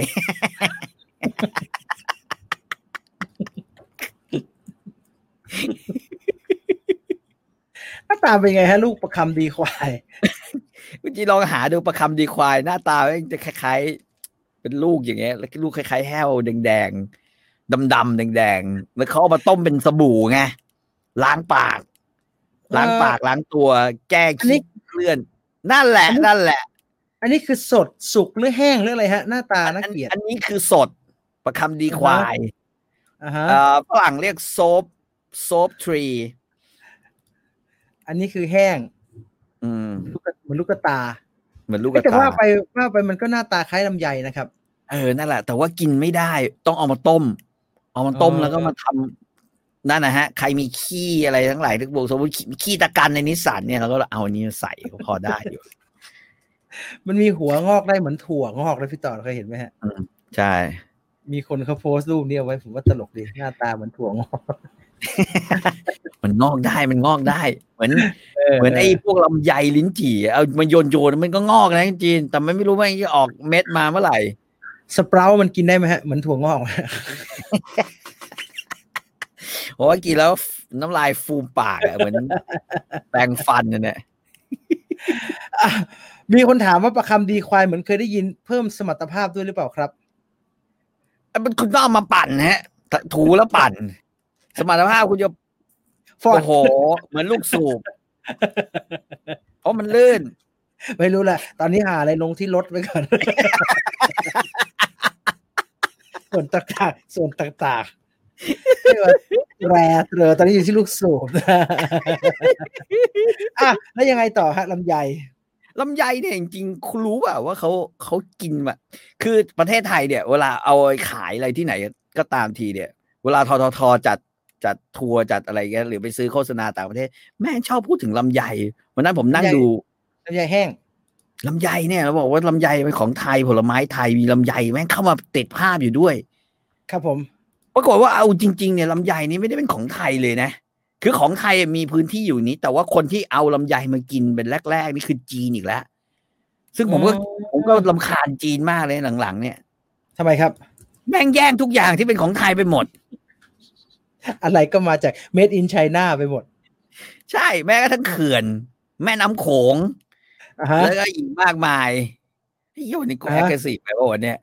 หน้าตาเป็นไงฮะลูกประคำดีควายคุณจีลองหาดูประคำดีควายหน้าตาจะคล้ายๆเป็นลูกอย่างเงี้ยแล้วลูกคล้ายๆแห้วแดงๆดำๆแดงๆแล้วเขาเอามาต้มเป็นสบู่ไงล้างปากล้างปากล้างตัวแก้ขี้เคลื่อนนั่นแหละนั่นแหละอันนี้คือสดสุกหรือแห้งหรืออะไรฮะหน้าตาน่าเกลียดอันนี้คือสดประคำดีควายอ่าฮะฝรั่งเรียกโซฟโซฟทรีอันนี้คือแห้งอืมเหมือนลูกกระตาเหมือนลูกกระตาแต่ว่าไปว่าไปมันก็หน้าตาคล้ายลำไยนะครับเออนั่นแหละแต่ว่ากินไม่ได้ต้องเอามาต้มเอามาต้มแล้วก็มาทำนั่นนะฮะใครมีขี้อะไรทั้งหลายทุกบอกสมมติขี้ตะกันในนิสสันเนี่ยเราก็เอาอันนี้ใส่ก็พอได้อยู่มันมีหัวงอกได้เหมือนถั่วงอกเลยพี่ต่อเคยเห็นไหมฮะใช่มีคนเขาโพสต์รูปนี้เอาไว้ผมว่าตลกดีหน้าตาเหมือนถั่วงอกมันงอกได้มันงอกได้เหมือนเหมือนไอ้พวกลำไยลิ้นจี่เอามันโยนโยนมันก็งอกนะจริงแต่มันไม่รู้ว่าจะออกเม็ดมาเมื่อไหร่สเปรามันกินได้ไหมฮะเหมือนถั่วงอกโอ้ยกินแล้วน้ำลายฟูมปากอ่ะเหมือนแปรงฟันเนี่ยมีคนถามว่าประคำดีควายเหมือนเคยได้ยินเพิ่มสมรรถภาพด้วยหรือเปล่าครับมันคุณต้องเอามาปั่นฮะถูแล้วปั่นสมรรถภาพคุณจะโอ้โหเหมือนลูกสูบเพราะมันลื่นไม่รู้แหละตอนนี้หาอะไรลงที่รถไปก่อนส่วนต่างๆส่วนต่างๆแร่เรือตอนนี้อยู่ที่ลูกสูบอ่ะแล้วยังไงต่อฮะลำไยลำไยเนี่ยจริงๆคุณรู้เปล่าว่าเขาเขากินแบบคือประเทศไทยเนี่ยเวลาเอาขายอะไรที่ไหนก็ตามทีเนี่ยเวลาทททจัดจัดทัวร์จัดอะไรเงี้ยหรือไปซื้อโฆษณาต่างประเทศแม่ชอบพูดถึงลำไยวันนั้นผมนั่งดูลำไยแห้งลำไยเนี่ยเราบอกว่าลำไยเป็นของไทยผลไม้ไทยมีลำไยแม่งเข้ามาติดภาพอยู่ด้วยครับผมปรากฏว่าเอาจริงๆเนี่ยลำไยนี้ไม่ได้เป็นของไทยเลยนะคือของไทยมีพื้นที่อยู่นี้แต่ว่าคนที่เอาลำไยมากินเป็นแรกๆนี่คือจีนอีกแล้วซึ่งผมก็ผมก็รำคาญจีนมากเลยหลังๆเนี่ยทำไมครับแม่งแย่งทุกอย่างที่เป็นของไทยไปหมดอะไรก็มาจาก made in China ไปหมดใช่แม้กระทั่งเขื่อนแม่น้ำโขงแล้วก็อีกมากมายไอ้โยนี่กูแอคทีฟไปวันเนี้ย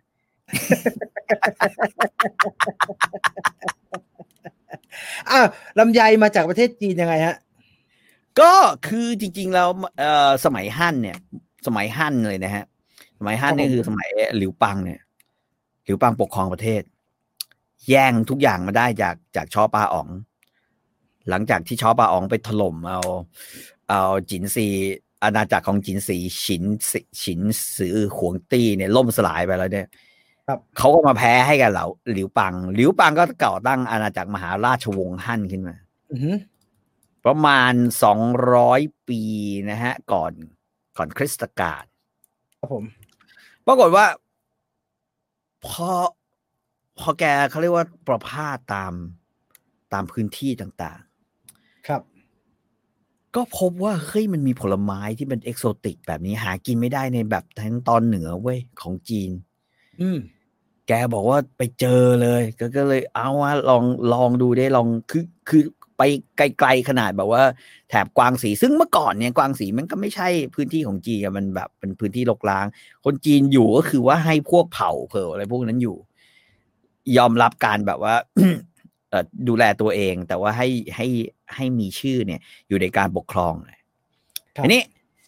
อ้าวลำไยมาจากประเทศจีนยังไงฮะก็คือจริงๆแล้วเอ่อสมัยฮั่นเนี่ยสมัยฮั่นเลยนะฮะสมัยฮั่นนี่คือสมัยหลิวปังเนี่ยหลิวปังปกครองประเทศแย่งทุกอย่างมาได้จากจากชอปาอ๋องหลังจากที่ชอปาอ๋องไปถล่มเอาเอาจินซีอาณาจักรของจินซีฉินฉินซือหวงตี้เนี่ยล่มสลายไปแล้วเนี่ยเขาก็มาแพ้ให้กับเหลาหลิวปังหลิวปังก็ก่อตั้งอาณาจักรมหาราชวงศ์ฮั่นขึ้นมาประมาณสองร้อยปีนะฮะก่อนก่อนคริสตกาลครับผมปรากฏว่าพอพอแกเขาเรียกว่าประพาสตามตามพื้นที่ต่างๆครับก็พบว่าเฮ้ยมันมีผลไม้ที่เป็นเอกโซติกแบบนี้หากินไม่ได้ในแบบทางตอนเหนือเว้ยของจีนอืมแกบอกว่าไปเจอเลยก็ก็เลยเอาว่าลองลองดูได้ลองคือคือไปไกลๆขนาดแบบว่าแถบกวางสีซึ่งเมื่อก่อนเนี่ยกวางสีมันก็ไม่ใช่พื้นที่ของจีนมันแบบเป็นพื้นที่รกร้างคนจีนอยู่ก็คือว่าให้พวกเผ่าเผ่าอะไรพวกนั้นอยู่ยอมรับการแบบว่า ดูแลตัวเองแต่ว่าให้ให้ให้มีชื่อเนี่ยอยู่ในการปกครองอันนี้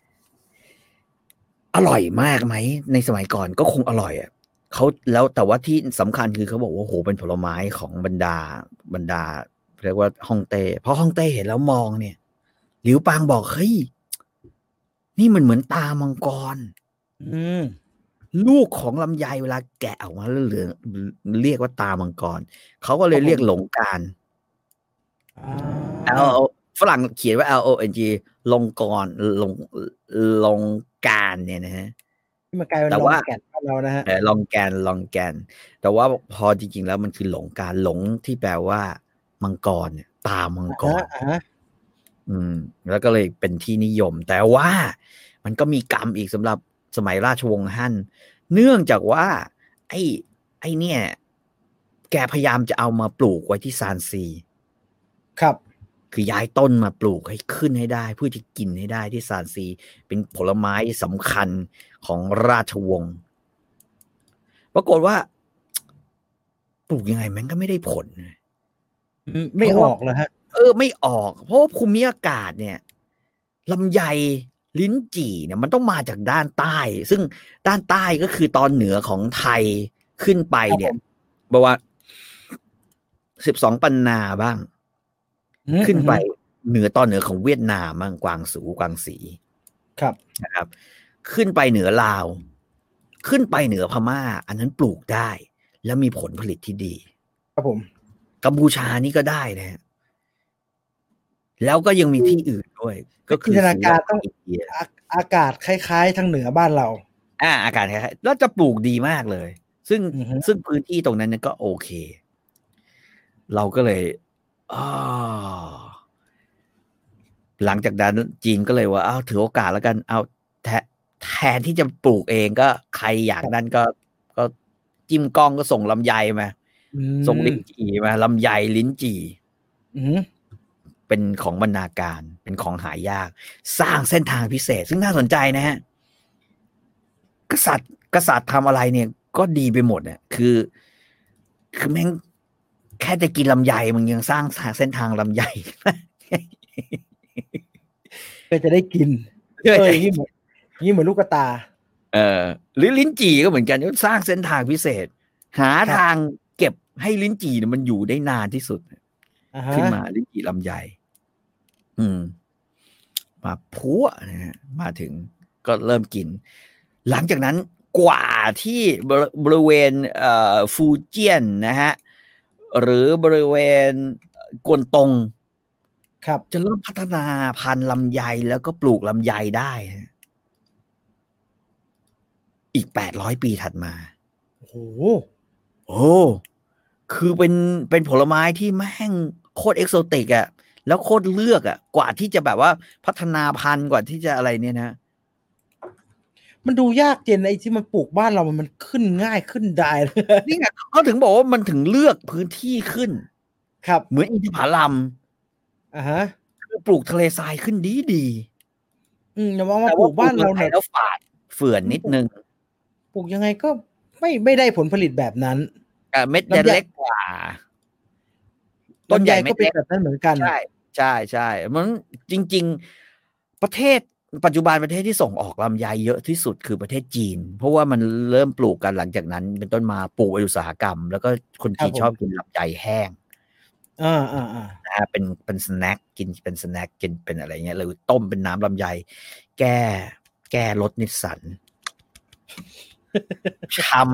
อร่อยมากไหมในสมัยก่อนก็คงอร่อยอ่ะเขาแล้วแต่ว่าที่สำคัญคือเขาบอกว่าโหเป็นผลไม้ของบรรดาบรรดาเรียกว่าฮ่องเต้เพราะฮ่องเต้เห็นแล้วมองเนี่ยหลิวปางบอกเฮ้ยนี่มันเหมือนตามังกรอืมลูกของลำไยเวลาแกะออกมาแล้วเหลืองเรียกว่าตามังกรเขาก็เลยเรียกหลงกาน L ฝรั่งเขียนว่า L O N G ลงกรลงลงกานเนี่ยนะฮะแต่ว่าแกนเรานะฮะลองแกนลองแกนแต่ว่าพอจริงๆแล้วมันคือหลงการหลงที่แปลว่ามังกรเนี่ยตามังกรอืมแล้วก็เลยเป็นที่นิยมแต่ว่ามันก็มีกรรมอีกสำหรับสมัยราชวงศ์ฮั่นเนื่องจากว่าไอ้ไอ้เนี่ยแกพยายามจะเอามาปลูกไว้ที่ซานซีครับคือย้ายต้นมาปลูกให้ขึ้นให้ได้เพื่อที่กินให้ได้ที่ซานซีเป็นผลไม้สำคัญของราชวงศ์ปรากฏว่าปลูกยังไงมันก็ไม่ได้ผลไม่ออกเลยฮะเออไม่ออกเพราะว่าภูมิอากาศเนี่ยลำไยลิ้นจี่เนี่ยมันต้องมาจากด้านใต้ ซึ่งด้านใต้ก็คือตอนเหนือของไทยขึ้นไปเนี่ยบอกว่าสิบสองปันนาบ้างขึ้นไปเหนือตอนเหนือของเวียดนามบ้างกวางสูกวางสีครับนะครับขึ้นไปเหนือลาวขึ้นไปเหนือพม่าอันนั้นปลูกได้แล้วมีผลผลิตที่ดีครับผมกัมพูชานี่ก็ได้นะแล้วก็ยังมีที่อื่นด้วยก็คือจินตนาการต้องอากาศคล้ายๆทางเหนือบ้านเราอ่าอากาศคล้ายๆแล้วจะปลูกดีมากเลยซึ่งซึ่งพื้นที่ตรงนั้นก็โอเคเราก็เลยอ๋อหลังจากนั้นจีนก็เลยว่าเอาถือโอกาสแล้วกันเอาแทแทนที่จะปลูกเองก็ใครอยากนั่นก็ก็จิ้มกล้องก็ส่งลำไยมาส่งลิ้นจี่มาลำไยลิ้นจี่เป็นของบรรณาการเป็นของหายากสร้างเส้นทางพิเศษซึ่งน่าสนใจนะฮะกษัตริย์กษัตริย์ทำอะไรเนี่ยก็ดีไปหมดเนี่ยคือคือแม่งแค่จะกินลำไยมันยังสร้างเส้นทางลำไยก็จะได้กินเอออย่างนี้เหมือนนี่เหมือนลูกกระตาเออหรือลิ้นจี่ก็เหมือนกันก็สร้างเส้นทางพิเศษหาทางเก็บให้ลิ้นจี่มันอยู่ได้นานที่สุดขึ้นมาลิ้นจี่ลำไยอืมมาพัวนะฮะมาถึงก็เริ่มกินหลังจากนั้นกว่าที่บริเวณเอ่อฟูเจียนนะฮะหรือบริเวณกวนตงครับจะเริ่มพัฒนาพันธุ์ลำไยแล้วก็ปลูกลำไยได้อีกแปดร้อยปีถัดมาโอ้โหโอ้คือเป็นเป็นผลไม้ที่แม่งโคตรเอกโซติกอ่ะแล้วโคตรเลือกอ่ะกว่าที่จะแบบว่าพัฒนาพันธุ์กว่าที่จะอะไรเนี่ยนะมันดูยากเจนไอ้ที่มันปลูกบ้านเรามันขึ้นง่ายขึ้นได้นี่ไงเขาถึงบอกว่ามันถึงเลือกพื้นที่ขึ้นครับเหมือนอินทผลัมอ่าฮะคือปลูกทะเลทรายขึ้นดีดีอืมแต่ว่ามาปลูกบ้านเราเนี่ยแล้วฝาดเฝื่อนนิดนึงปลูกยังไงก็ไม่ไม่ได้ผลผลิตแบบนั้นอ่าเม็ดจะเล็กกว่าต้นใหญ่ก็เป็นแบบนั้นเหมือนกันใช่ใช่ใช่มันจริงๆประเทศปัจจุบันประเทศที่ส่งออกลำไยเยอะที่สุดคือประเทศจีนเพราะว่ามันเริ่มปลูกกันหลังจากนั้นเป็นต้นมาปลูกอุตสาหกรรมแล้วก็คนจีนชอบกินลำไยแห้งอ่าอ่าอ่านะเป็นเป็นสแน็คกินเป็นสแน็คกินเป็นอะไรเงี้ยหรือต้มเป็นน้ำลำไยแก้แก้รสนิสสันช้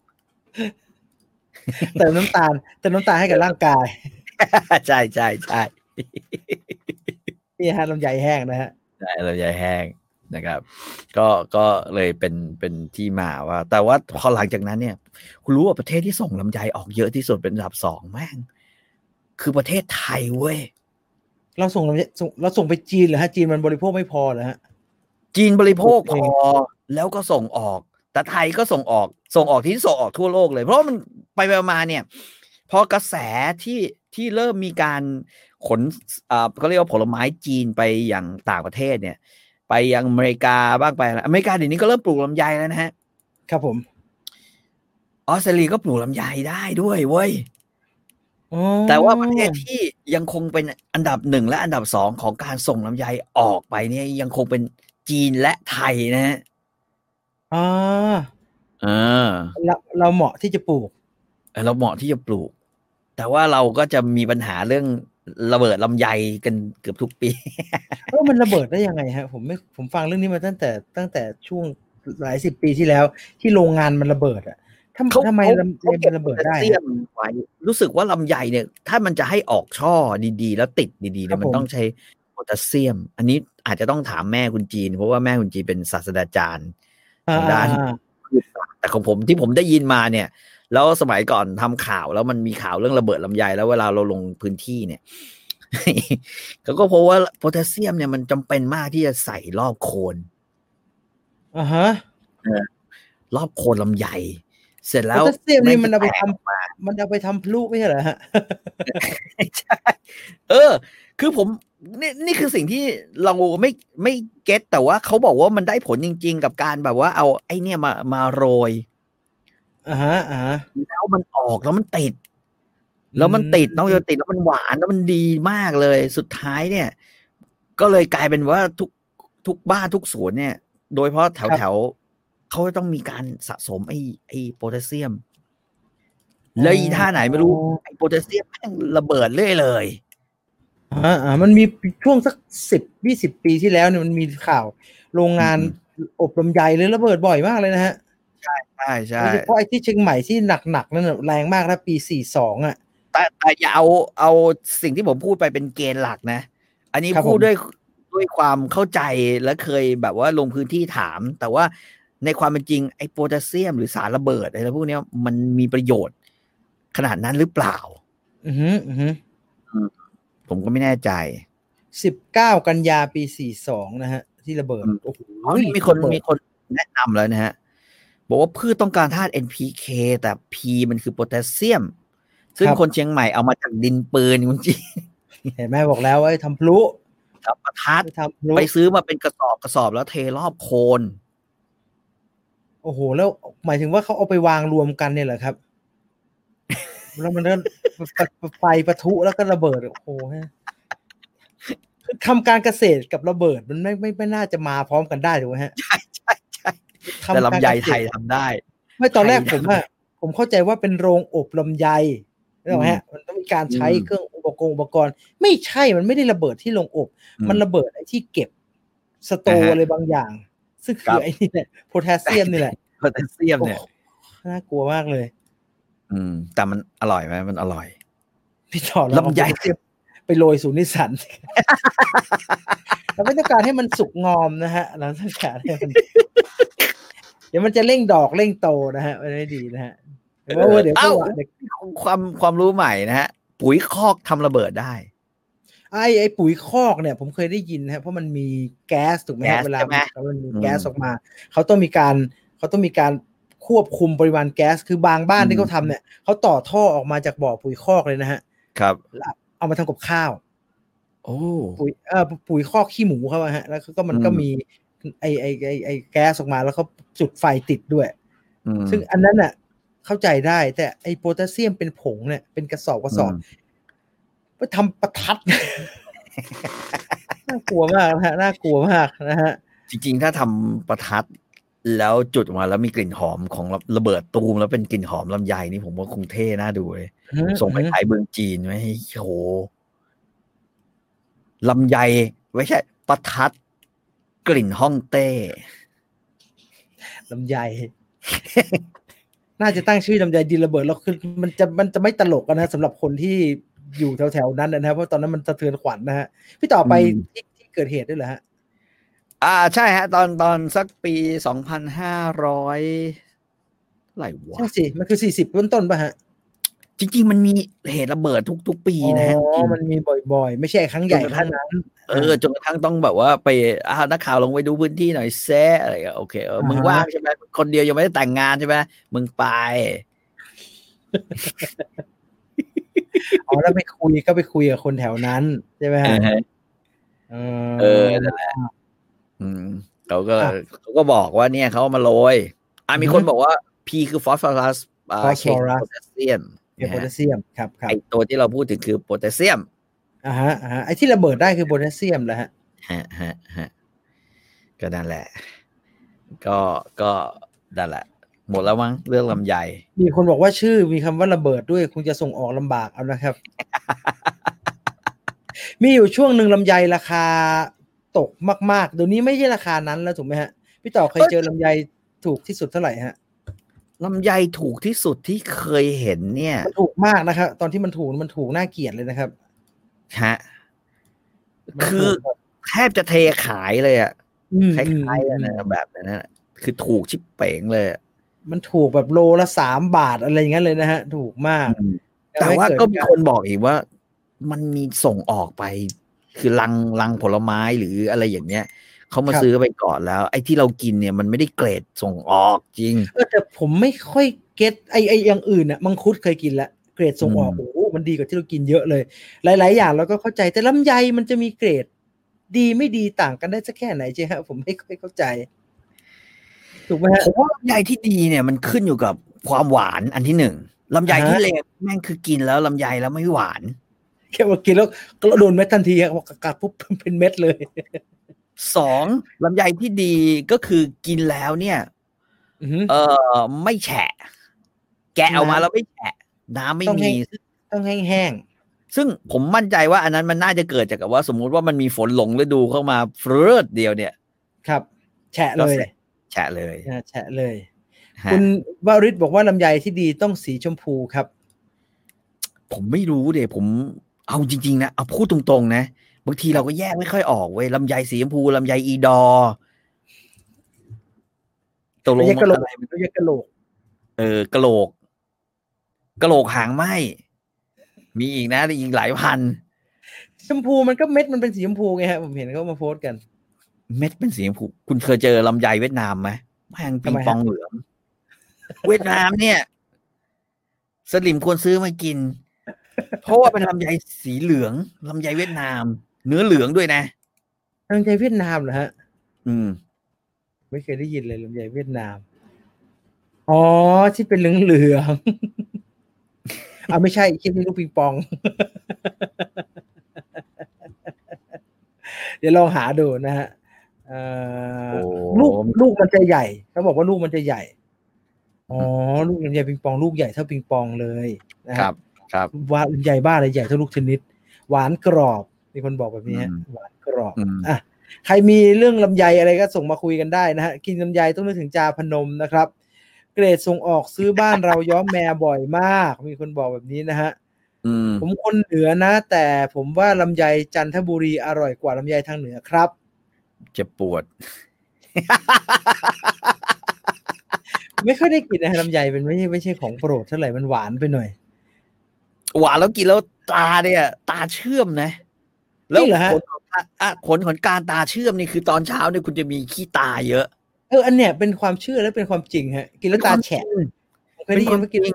ำเติมน้ำตาลเติมน้ำตาลให้กับร่างกายใช่ใช่ใช่นี่ฮะลำไยแห้งนะฮะใช่ลำไยแห้งนะครับก็ก็เลยเป็นเป็นที่มาว่าแต่ว่าพอหลังจากนั้นเนี่ยคุณรู้ว่าประเทศที่ส่งลำไยออกเยอะที่สุดเป็นอันดับสองแม่งคือประเทศไทยเว้ยเราส่งเราส่งไปจีนเหรอฮะจีนมันบริโภคไม่พอเหรอฮะจีนบริโภคพอแล้วก็ส่งออกแต่ไทยก็ส่งออกส่งออกที่ส่งออกทั่วโลกเลยเพราะมันไปมาเนี่ยพอกระแสที่ที่เริ่มมีการขนอ่าเขาเรียกว่าผลไม้จีนไปอย่างต่างประเทศเนี่ยไปยังอเมริกาบ้างไปอเมริกาเดี๋ยวนี้ก็เริ่มปลูกลำไยแล้วนะฮะครับผมออสเตรเลียก็ปลูกลำไยได้ด้วยเว้ยแต่ว่าประเทศที่ยังคงเป็นอันดับหนึ่งและอันดับสองของการส่งลำไยออกไปเนี่ยยังคงเป็นจีนและไทยนะฮะอ่าอ่าเราเราเหมาะที่จะปลูกเราเหมาะที่จะปลูกแต่ว่าเราก็จะมีปัญหาเรื่องระเบิดลำไยกันเกือบทุกปีเออมันระเบิดได้ยังไงฮะผมไม่ผมฟังเรื่องนี้มาตั้งแต่ตั้งแต่ช่วงหลายสิบปีที่แล้วที่โรงงานมันระเบิดอ่ะทำทำไมลำไยมันระเบิดได้รู้สึกว่าลำไยเนี่ยถ้ามันจะให้ออกช่อดีๆแล้วติดดีๆเนี่ยมันต้องใช้โพแทสเซียมอันนี้อาจจะต้องถามแม่คุณจีนเพราะว่าแม่คุณจีนเป็นศาสตราจารย์ด้านแต่ของผมที่ผมได้ยินมาเนี่ยแล้วสมัยก่อนทำข่าวแล้วมันมีข่าวเรื่องระเบิดลำไยแล้วเวลาเราลงพื้นที่เนี่ยเขาก็พบว่าโพแทสเซียมเนี่ยมันจำเป็นมากที่จะใส่รอบโคนอ่าฮะรอบโคนลำไยเสร็จแล้วโพแทสเซียมนี่มันเอาไปทำมันเอาไปทำพลุไม่ใช่เหรอฮะใช่เออคือผมนี่นี่คือสิ่งที่เราไม่ไม่เก็ตแต่ว่าเขาบอกว่ามันได้ผลจริงๆกับการแบบว่าเอาไอ้เนี่ยมามาโรยอ่าฮะอ่าแล้วมันออกแล้วมันติดแล้วมันติดน้องโยติดแล้วมันหวานแล้วมันดีมากเลยสุดท้ายเนี่ยก็เลยกลายเป็นว่าทุกทุกบ้านทุกสวนเนี่ย โดยเพราะแถวแถวเขาต้องมีการสะสมไอ้ไอ้โพแทสเซียมแล้วอีท่าไหนไม่รู้ไอ้โพแทสเซียมแม่งระเบิดเรื่อยเลยอ่าอ่ามันมีช่วงสักสิบยี่สิบปีที่แล้วเนี่ยมันมีข่าวโรงงานอบลำไยเลยระเบิดบ่อยมากเลยนะฮะใช่ใช่ใช่เพราะไอ้ที่เชียงใหม่ที่หนักๆนั่นแรงมากนะปีสี่สิบสองอ่ะแต่แต่อย่าเอาเอาสิ่งที่ผมพูดไปเป็นเกณฑ์หลักนะอันนี้พูดด้วยด้วยความเข้าใจและเคยแบบว่าลงพื้นที่ถามแต่ว่าในความเป็นจริงไอ้โพแทสเซียมหรือสารระเบิดอะไรพวกนี้มันมีประโยชน์ขนาดนั้นหรือเปล่าอือฮึอือฮึผมก็ไม่แน่ใจสิบเก้ากันยาปีสี่สิบสองนะฮะที่ระเบิดโอ้โหมีคนมีคนแนะนำแล้วนะฮะบอกว่าพืชต้องการธาตุ เอ็น พี เค แต่ P มันคือโพแทสเซียมซึ่งคนเชียงใหม่เอามาจากดินปืนคุณจีเห็นไหมบอกแล้วว่าทำพลุทำประทัดไปซื้อมาเป็นกระสอบกระสอบแล้วเทรอบโคนโอ้โหแล้วหมายถึงว่าเขาเอาไปวางรวมกันเนี่ยเหรอครับแล้วมันก็ไฟปะทุแล้วก็ระเบิดโอ้โหทำการเกษตรกับระเบิดมันไม่ไม่ไม่น่าจะมาพร้อมกันได้ถูกไหมฮะใช่ใช่ใช่แต่ลำไยไทยทำได้ไม่ตอนแรกผมอะผมเข้าใจว่าเป็นโรงอบลำไยใช่ไหมฮะมันต้องมีการใช้เครื่องอุปกรณ์อุปกรณ์ไม่ใช่มันไม่ได้ระเบิดที่โรงอบมันระเบิดไอ้ที่เก็บสโตร์อะไรบางอย่างซึ่งคือไอ้นี่แหละโพแทสเซียมนี่แหละโพแทสเซียมเนี่ยน่ากลัวมากเลยอืมแต่มันอร่อยไหมมันอร่อยพี่ต่อลำไยไปโรยสูนิสันเราไม่ต้องการให้มันสุกงอมนะฮะเราต้องการให้มันเดี๋ยวมันจะเร่งดอกเร่งโตนะฮะไม่ดีนะฮะเดี๋ยวเดี๋ยวความความรู้ใหม่นะฮะปุ๋ยคอกทำระเบิดได้ไอ้ไอ้ปุ๋ยคอกเนี่ยผมเคยได้ยินนะเพราะมันมีแก๊สถูกไหมเวลามันมีแก๊สออกมาเขาต้องมีการเขาต้องมีการควบคุมปริมาณแก๊สคือบางบ้านที่เขาทำเนี่ยเขาต่อท่อออกมาจากบ่อปุ๋ยคอกเลยนะฮะครับเอามาทำกับข้าวโอ้ปุ๋ยเอ่อปุ๋ยคอกขี้หมูเขาฮะแล้วก็มันก็มีไอ้ไอ้ไอ้ไอ้แก๊สออกมาแล้วเขาจุดไฟติดด้วยซึ่งอันนั้นน่ะเข้าใจได้แต่ไอ้โพแทสเซียมเป็นผงเนี่ยเป็นกระสอบกระสอบไปทำประทัดน่ากลัวมากนะฮะน่ากลัวมากนะฮะจริงๆถ้าทำประทัดแล้วจุดมาแล้วมีกลิ่นหอมของระเบิดตูมแล้วเป็นกลิ่นหอมลำไยนี่ผมว่าคงเท่น่าดูเลยส่งไปขายเมืองจีนไหมโหลำไยไม่ใช่ประทัดกลิ่นฮ่องเต้ลำไยน่าจะตั้งชื่อลำไยดินระเบิดแล้วคือมันจะมันจะไม่ตลกนะสำหรับคนที่อยู่แถวๆนั้นนะครับเพราะตอนนั้นมันสะเทือนขวัญนะฮะพี่ต่อไปที่ที่เกิดเหตุด้วยเหรอฮะอ่าใช่ฮะตอนตอนสักปีสองพันห้าร้อยอะไรวะใช่สิมันคือสี่สิบต้นต้นป่ะฮะจริงๆมันมีเหตุระเบิดทุกๆปีนะฮะอ๋อมันมีบ่อยๆไม่ใช่ครั้งใหญ่ครั้งนั้นเออจนกระทั่งต้องแบบว่าไปอ่านักข่าวลงไปดูพื้นที่หน่อยแซะอะไรโอเคเออมึงว่างใช่ไหมคนเดียวยังไม่ได้แต่งงานใช่ไหมมึงไปอ๋อแล้วไปคุยก็ไปคุยกับคนแถวนั้นใช่ไหมฮะเออนั่นแหละอืมเขาก็เขาก็บอกว่าเนี่ยเขามาโรยอ่ะมีคนบอกว่า P คือฟอสฟอรัสอ่า K คือโพแทสเซียมโพแทสเซียมครับครับไอตัวที่เราพูดถึงคือโพแทสเซียมอ่าฮะอ่าฮะไอที่ระเบิดได้คือโพแทสเซียมแหละฮะฮะฮะฮะก็นั่นแหละก็ก็นั่นแหละหมดแล้วมั้งเรื่องลำไยมีคนบอกว่าชื่อมีคำว่าระเบิดด้วยคงจะส่งออกลำบากเอานะครับ มีอยู่ช่วงหนึ่งลำไยราคาตกมากๆเดี๋ยวนี้ไม่ใช่ราคานั้นแล้วถูกไหมฮะพี่ต่อเคยเจอลำไยถูกที่สุดเท่าไหร่ฮะลำไยถูกที่สุดที่เคยเห็นเนี่ยมันถูกมากนะครับตอนที่มันถูกมันถูกน่าเกลียดเลยนะครับฮะคือแทบจะเทขายเลยอ่ะคล้ายๆนะแบบนั้นคือถูกชิบเป๋งเลยมันถูกแบบโลละสามบาทอะไรอย่างเงี้ยเลยนะฮะถูกมากแต่ว่าก็มีคนบอกอีกว่ามันมีส่งออกไปคือลังลังผลไม้หรืออะไรอย่างเงี้ยเขามาซื้อไปก่อนแล้วไอ้ที่เรากินเนี่ยมันไม่ได้เกรดส่งออกจริงเออแต่ผมไม่ค่อยเก็ตไอ้ไอ้อย่างอื่นอ่ะมังคุดเคยกินแล้วเกรดส่งออกโอ้โหมันดีกว่าที่เรากินเยอะเลยหลายๆอย่างเราก็เข้าใจแต่ลำไยมันจะมีเกรดดีไม่ดีต่างกันได้สักแค่ไหนใช่ฮะผมไม่ค่อยเข้าใจถูกไหมฮะผมว่าลำไยที่ดีเนี่ยมันขึ้นอยู่กับความหวานอันที่หนึ่งลำไยที่เลวแม่งคือกินแล้วลำไยแล้วไม่หวานแค่ว่ากินแล้วก็โดนเม็ดทันทีครับกัดปุ๊บเป็นเม็ดเลยสองลำไยที่ดีก็คือกินแล้วเนี่ยเออไม่แฉะแกะออกมาแล้วไม่แฉะน้ำไม่มีต้องแห้งๆซึ่งผมมั่นใจว่าอันนั้นมันน่าจะเกิดจากว่าสมมุติว่ามันมีฝนหลงฤดูเข้ามาเฟืดเดียวเนี่ยครับแฉะเลยแฉะเลยแฉะเลยคุณวาริศบอกว่าลำไยที่ดีต้องสีชมพูครับผมไม่รู้เดี๋ยวผมเอาจริงๆนะเอาพูดตรงๆนะบางทีเราก็แยกไม่ค่อยออกเว้ยลำไยสีชมพูลำไยอีดอตกลงมันอะไรมันเรียกกะโหลกเออกะโหลกกะโหลกหางไหมมีอีกนะอีกหลายพันชมพูมันก็เม็ดมันเป็นสีชมพูไงฮะผมเห็นเขามาโพสต์กันเม็ดเป็นสีชมพูคุณเคยเจอลำไยเวียดนามไหมแม่งปิงปองเหลืองเวียดนามเนี่ยสลิมควรซื้อมากินเพราะว่าเป็นลำไยสีเหลืองลำไยเวียดนามเนื้อเหลืองด้วยนะลำไยเวียดนามเหรอฮะอืมไม่เคยได้ยินเลยลำไยเวียดนามอ๋อที่เป็นเหลืองๆอ่ะไม่ใช่คิดเป็นลูกปิงปองเดี๋ยวลองหาดูนะฮะลูกลูกมันจะใหญ่เขาบอกว่าลูกมันจะใหญ่อ๋อลูกลำไยปิงปองลูกใหญ่เท่าปิงปองเลยนะครับครับว่าลำไยบ้าอะไรใหญ่เท่าลูกเทนนิสหวานกรอบมีคนบอกแบบนี้ฮะหวานกรอบอ่ะใครมีเรื่องลำไยอะไรก็ส่งมาคุยกันได้นะฮะกินลำไยต้องนึกถึงจาพนมนะครับเกรดส่งออกซื้อบ้านเราย้อมแมวบ่อยมากมีคนบอกแบบนี้นะฮะผมคนเหนือนะแต่ผมว่าลำไยจันทบุรีอร่อยกว่าลำไยทางเหนือครับจะปวดไม่ค่อยได้กินนะลำไยเป็นไม่ใช่ไม่ใช่ของโปรดเท่าไหร่มันหวานไปหน่อยหวานแล้วกินแล้วตาเนี่ยตาเชื่อมนะแล้วผลของอ่ะผลของการตาเชื่อมนี่คือตอนเช้าเนี่ยคุณจะมีขี้ตาเยอะเอออันเนี้ยเป็นความเชื่อและเป็นความจริงฮะกินแล้วตาแฉะเป็นความจริง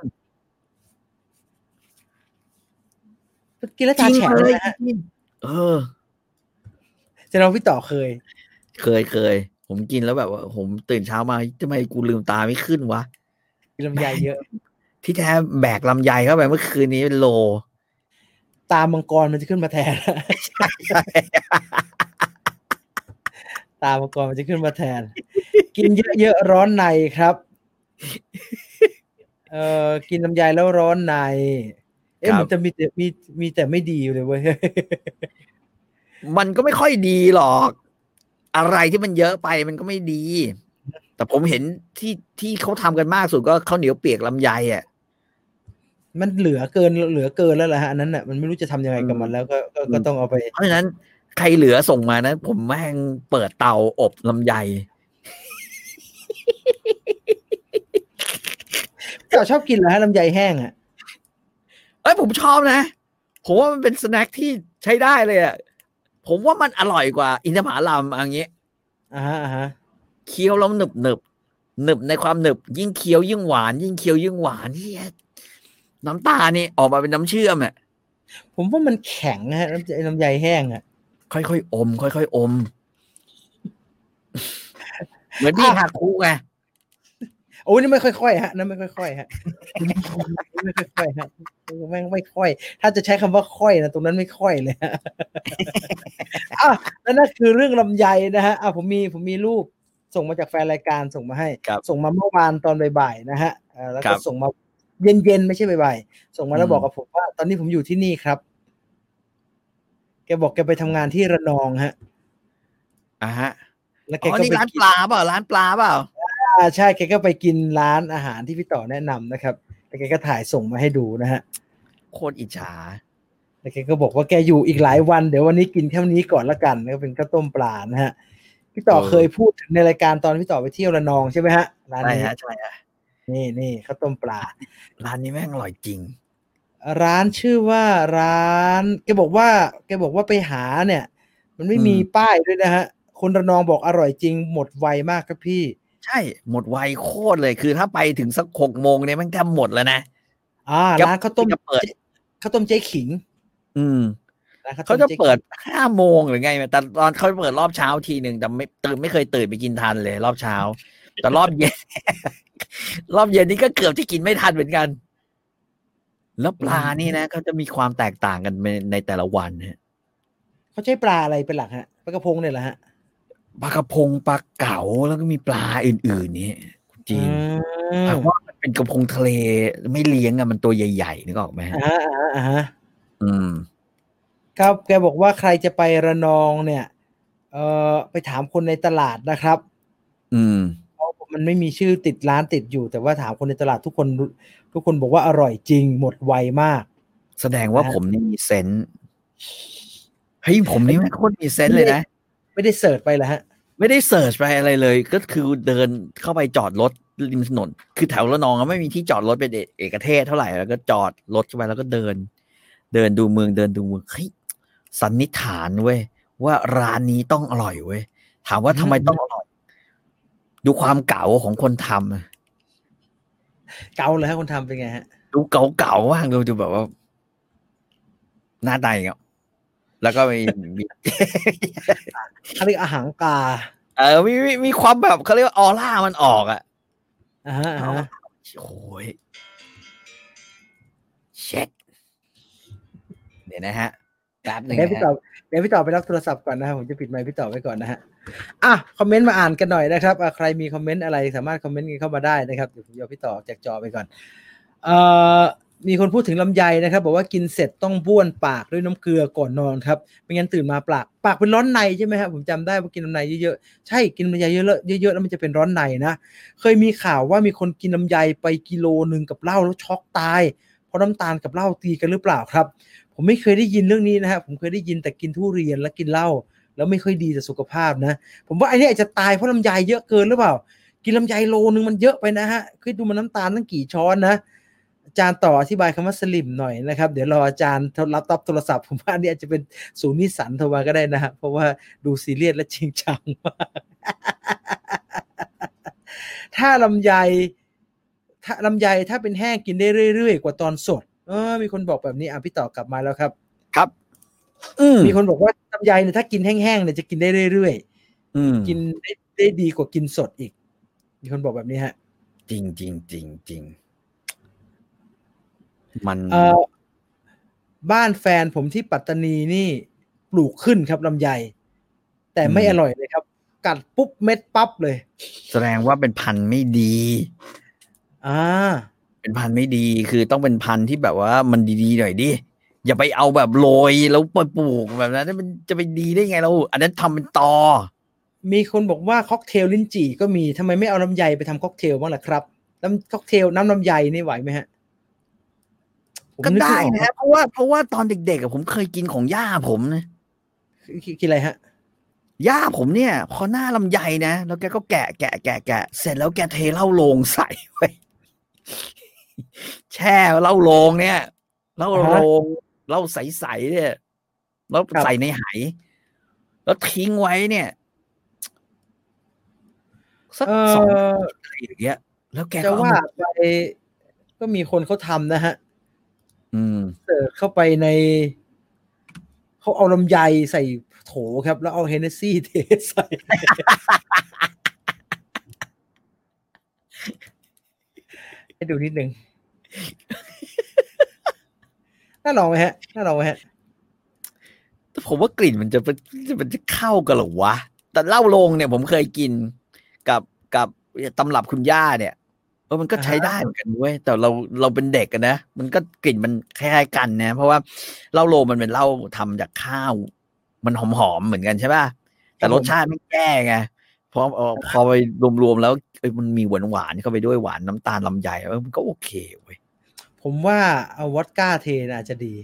กินแล้วตาแฉะเลยฮะเออจะเราพี่ต่อเคยเคยเคยผมกินแล้วแบบว่าผมตื่นเช้ามาทำไมกูลืมตาไม่ขึ้นวะกินลำไยเยอะที่แท้แบกลำไยเข้าไปเมื่อคืนนี้เป็นโลตามังกรมันจะขึ้นมาแทนตามังกรมันจะขึ้นมาแทนกินเยอะๆร้อนในครับเอ่อกินลำไยแล้วร้อนในเอ๊ะมันจะมีแต่มีมีแต่ไม่ดีเลยเว้ยมันก็ไม่ค่อยดีหรอกอะไรที่มันเยอะไปมันก็ไม่ดีแต่ผมเห็นที่ที่เขาทำกันมากสุดก็ข้าวเหนียวเปียกลำไยอ่ะมันเหลือเกินเหลือเกินแล้วแหละฮะอันนั้นน่ะมันไม่รู้จะทำยังไงกับมันแล้วก็ก็ต้องเอาไปเพราะฉะนั้นใครเหลือส่งมานะผมแม่งเปิดเตาอบลำไยเราชอบกินเหรอฮะลำไยแห้งอ่ะเอ้ยผมชอบนะผมว่ามันเป็นสแน็คที่ใช้ได้เลยอ่ะผมว่ามันอร่อยกว่าอินทผลัมอย่างเงี้ยอ่าฮะอ่าฮะเคี้ยวแล้วหนึบหนึบหนึบในความหนึบยิ่งเคี้ยวยิ่งหวานยิ่งเคี้ยวยิ่งหวานที่น้ำตานี่ออกมาเป็นน้ำเชื่อมอ่ะผมว่ามันแข็งฮะน้ำลำไยแห้งอ่ะค่อยๆอมค่อยๆอมเหมือนพี่ฮาคุไงโอ้ยนี่ไม่ค่อยๆฮะนั่นไม่ค่อยๆฮะไม่ค่อยๆฮะแม่งไม่ค่อยถ้าจะใช้คำว่าค่อยนะตรงนั้นไม่ค่อยเลยฮะอ่ะแล้วนั่นคือเรื่องลำไยนะฮะอ่ะผมมีผมมีรูปส่งมาจากแฟนรายการส่งมาให้ส่งมาเมื่อวานตอนบ่ายๆนะฮะแล้วก็ส่งมาเย็นๆไม่ใช่บ่ายๆส่งมาแล้วบอกกับผมว่าตอนนี้ผมอยู่ที่นี่ครับแกบอกแกไปทำงานที่ระนองฮะอ่าฮะแล้วแกก็ไปร้านปลาเปล่าร้านปลาเปล่าอ่าใช่แกก็ไปกินร้านอาหารที่พี่ต่อแนะนำนะครับแต่แกก็ถ่ายส่งมาให้ดูนะฮะโคตรอิจฉาแต่แกก็บอกว่าแกอยู่อีกหลายวันเดี๋ยววันนี้กินแค่นี้ก่อนละกันก็เป็นข้าวต้มปลานะฮะพี่ต่อเคยพูดถึงในรายการตอนพี่ต่อไปเที่ยวระนองใช่ไหมฮะร้านนี้ใช่ฮะนี่นี่ข้าวต้มปลาร้านนี้แม่งอร่อยจริงร้านชื่อว่าร้านแกบอกว่าแกบอกว่าไปหาเนี่ยมันไม่มีป้ายด้วยนะฮะคนระนองบอกอร่อยจริงหมดไวมากครับพี่ใช่หมดไวโคตรเลยคือถ้าไปถึงสักหกโมงเนี่ยมันแทบหมดแล้วนะอ่าร้านข้าวต้มเปิดข้าวต้มเจ๊ขิงอืมเขาจะเปิดห้าโมงหรือไงแต่ตอนเขาเปิดรอบเช้าทีหนึ่งแต่ไม่ตื่นไม่เคยตื่นไปกินทันเลยรอบเช้าแต่รอบเย็นรอบเย็นนี่ก็เกือบที่กินไม่ทันเหมือนกันแล้วปลานี่นะเขาจะมีความแตกต่างกันในแต่ละวันฮะเขาใช้ปลาอะไรเป็นหลักฮะปลากระพงเนี่ยแหละฮะปลากระพงปลาเก๋าแล้วก็มีปลาอื่นๆนี่จีนเพราะว่ามันเป็นกระพงทะเลไม่เลี้ยงอะมันตัวใหญ่ๆนึกออกไหมอ่าอ่าฮะอืมครับแกบอกว่าใครจะไประนองเนี่ยเอ่อไปถามคนในตลาดนะครับอืมเพราะมันไม่มีชื่อติดร้านติดอยู่แต่ว่าถามคนในตลาดทุกคนทุกคนบอกว่าอร่อยจริงหมดไวมากแสดงว่าผมนี่มีเซนส์เฮ้ยผมนี่ไม่โคตรมีเซนส์เลยนะไม่ได้เสิร์ชไปเหรอฮะไม่ได้เสิร์ชไปอะไรเลยก็คือเดินเข้าไปจอดรถริมถนนคือแถวระนองไม่มีที่จอดรถเป็นเอกเทศเท่าไหร่แล้วก็จอดรถเข้าไปแล้วก็เดินเดินดูเมืองเดินดูเมืองเฮ้ยสันนิษฐานเว้ยว่าร้านนี้ต้องอร่อยเว้ยถามว่าทำไมต้องอร่อยดูความเก๋าของคนทำเก๋าเลยฮะคนทำเป็นไงฮะดูเก๋าๆว่างดูดูแบบว่าหน้าตาอย่างเงี้ยแล้วก็มีมีเขาเรียกอาหารกาเออมีมีมีความแบบเขาเรียกว่าออร่ามันออกอ่ะอ่าฮะอ่าฮะโอ้ยเช็ดเดี๋ยวนะฮะแป๊บนึงเดี๋ยวพี่ต่อเดี๋ยวพี่ต่อไปรับโทรศัพท์ก่อนนะผมจะปิดไมค์พี่ต่อไว้ก่อนนะฮะอ่ะคอมเมนต์มาอ่านกันหน่อยนะครับใครมีคอมเมนต์อะไรสามารถคอมเมนต์กันเข้ามาได้นะครับเดี๋ยวผมจะพี่ต่อจากจอไปก่อนเอ่อมีคนพูดถึงลำไยนะครับบอกว่ากินเสร็จต้องบ้วนปากด้วยน้ำเกลือก่อนนอนครับไม่งั้นตื่นมาปากปากเป็นร้อนในใช่ไหมครับผมจำได้ว่ากินลำไยเยอะๆใช่กินลำไยเยอะๆเยอะๆแล้วมันจะเป็นร้อนในนะเคยมีข่าวว่ามีคนกินลำไยไปกิโลนึงกับเหล้าแล้วช็อกตายเพราะน้ำตาลกับเหล้าตีกันหรือเปล่าครับผมไม่เคยได้ยินเรื่องนี้นะฮะผมเคยได้ยินแต่กินทุเรียนแล้วกินเหล้าแล้วไม่ค่อยดีต่อสุขภาพนะผมว่าไอ้นี่อาจจะตายเพราะลำไยเยอะเกินหรือเปล่ากินลำไยโลนึงมันเยอะไปนะฮะคิดดูมันน้ำตาลตั้งกี่ช้อนนะอาจารย์ต่ออธิบายคำว่าสลิมหน่อยนะครับเดี๋ยวรออาจารย์รับรับโทรศัพท์ผมว่านี่อาจจะเป็นศูนย์นิสสันโทรมาก็ได้นะฮะเพราะว่าดูซีเรียสและจริงจังมากถ้าลำไยถ้าลำไยถ้าเป็นแห้งกินได้เรื่อยๆกว่าตอนสดเออมีคนบอกแบบนี้อ่ะพี่ต่อกลับมาแล้วครับครับมีคนบอกว่าลำไยเนี่ยถ้ากินแห้งๆเนี่ยจะกินได้เรื่อยๆกินได้ได้ดีกว่ากินสดอีกมีคนบอกแบบนี้ฮะจริงจริงจริงจริงมันเอ่อบ้านแฟนผมที่ปัตตานีนี่ปลูกขึ้นครับลำไยแต่ไม่อร่อยเลยครับกัดปุ๊บเม็ดปั๊บเลยแสดงว่าเป็นพันธุ์ไม่ดีอ่าเป็นพันธุ์ไม่ดีคือต้องเป็นพันธุ์ที่แบบว่ามันดีๆหน่อยดิอย่าไปเอาแบบโรยแล้วปลูกแบบนั้นมันจะไปดีได้ไงเราอันนั้นทำเป็นตอมีคนบอกว่าค็อกเทลลิ้นจี่ก็มีทำไมไม่เอาลำไยไปทำค็อกเทลบ้างล่ะครับน้ำค็อกเทลน้ำลำไยนี่ไหวไหมฮะก็ได้นะเพราะว่าเพราะว่าตอนเด็กๆผมเคยกินของย่าผมนะกินอะไรฮะย่าผมเนี่ยพอหน้าลำไยนะแล้วแกก็แกะแกะแกะแกะเสร็จแล้วแกเทเหล้าโลงใส่ไว้แช่เหล้าโลงเนี่ยเหล้าโลงเหล้าใสๆเนี่ยแล้วใส่ในไหแล้วทิ้งไว้เนี่ยสักสองอะไรอย่างเงี้ยแล้วแกจะว่าไปก็มีคนเขาทำนะฮะอืมเสิร์ฟเข้าไปในเขาเอาลำไยใส่โถครับแล้วเอาเฮเนสซี่เทใส่ให้ดูนิดนึงน่าลองไหมฮะน่าลองไหมฮะผมว่ากลิ่นมันจะมันจะเข้ากันหรอวะแต่เหล้าโลงเนี่ยผมเคยกินกับกับตำรับคุณย่าเนี่ยเออมันก็ใช้ได้เหมือนกันเว้ยแต่เราเราเป็นเด็กกันนะมันก็กลิ่นมันคล้ายๆกันนะเพราะว่าเหล้าโลงมันเป็นเหล้าทำจากข้าวมันหอมๆเหมือนกันใช่ป่ะแต่รสชาติไม่แย่ไงพอพอไปรวมๆแล้วเอ้ยมันมีหวานหวานเข้าไปด้วยหวานน้ำตาลลำไยเออมันก็โอเคเว้ยผมว่าเอาวอดก้าเทน่าจะดี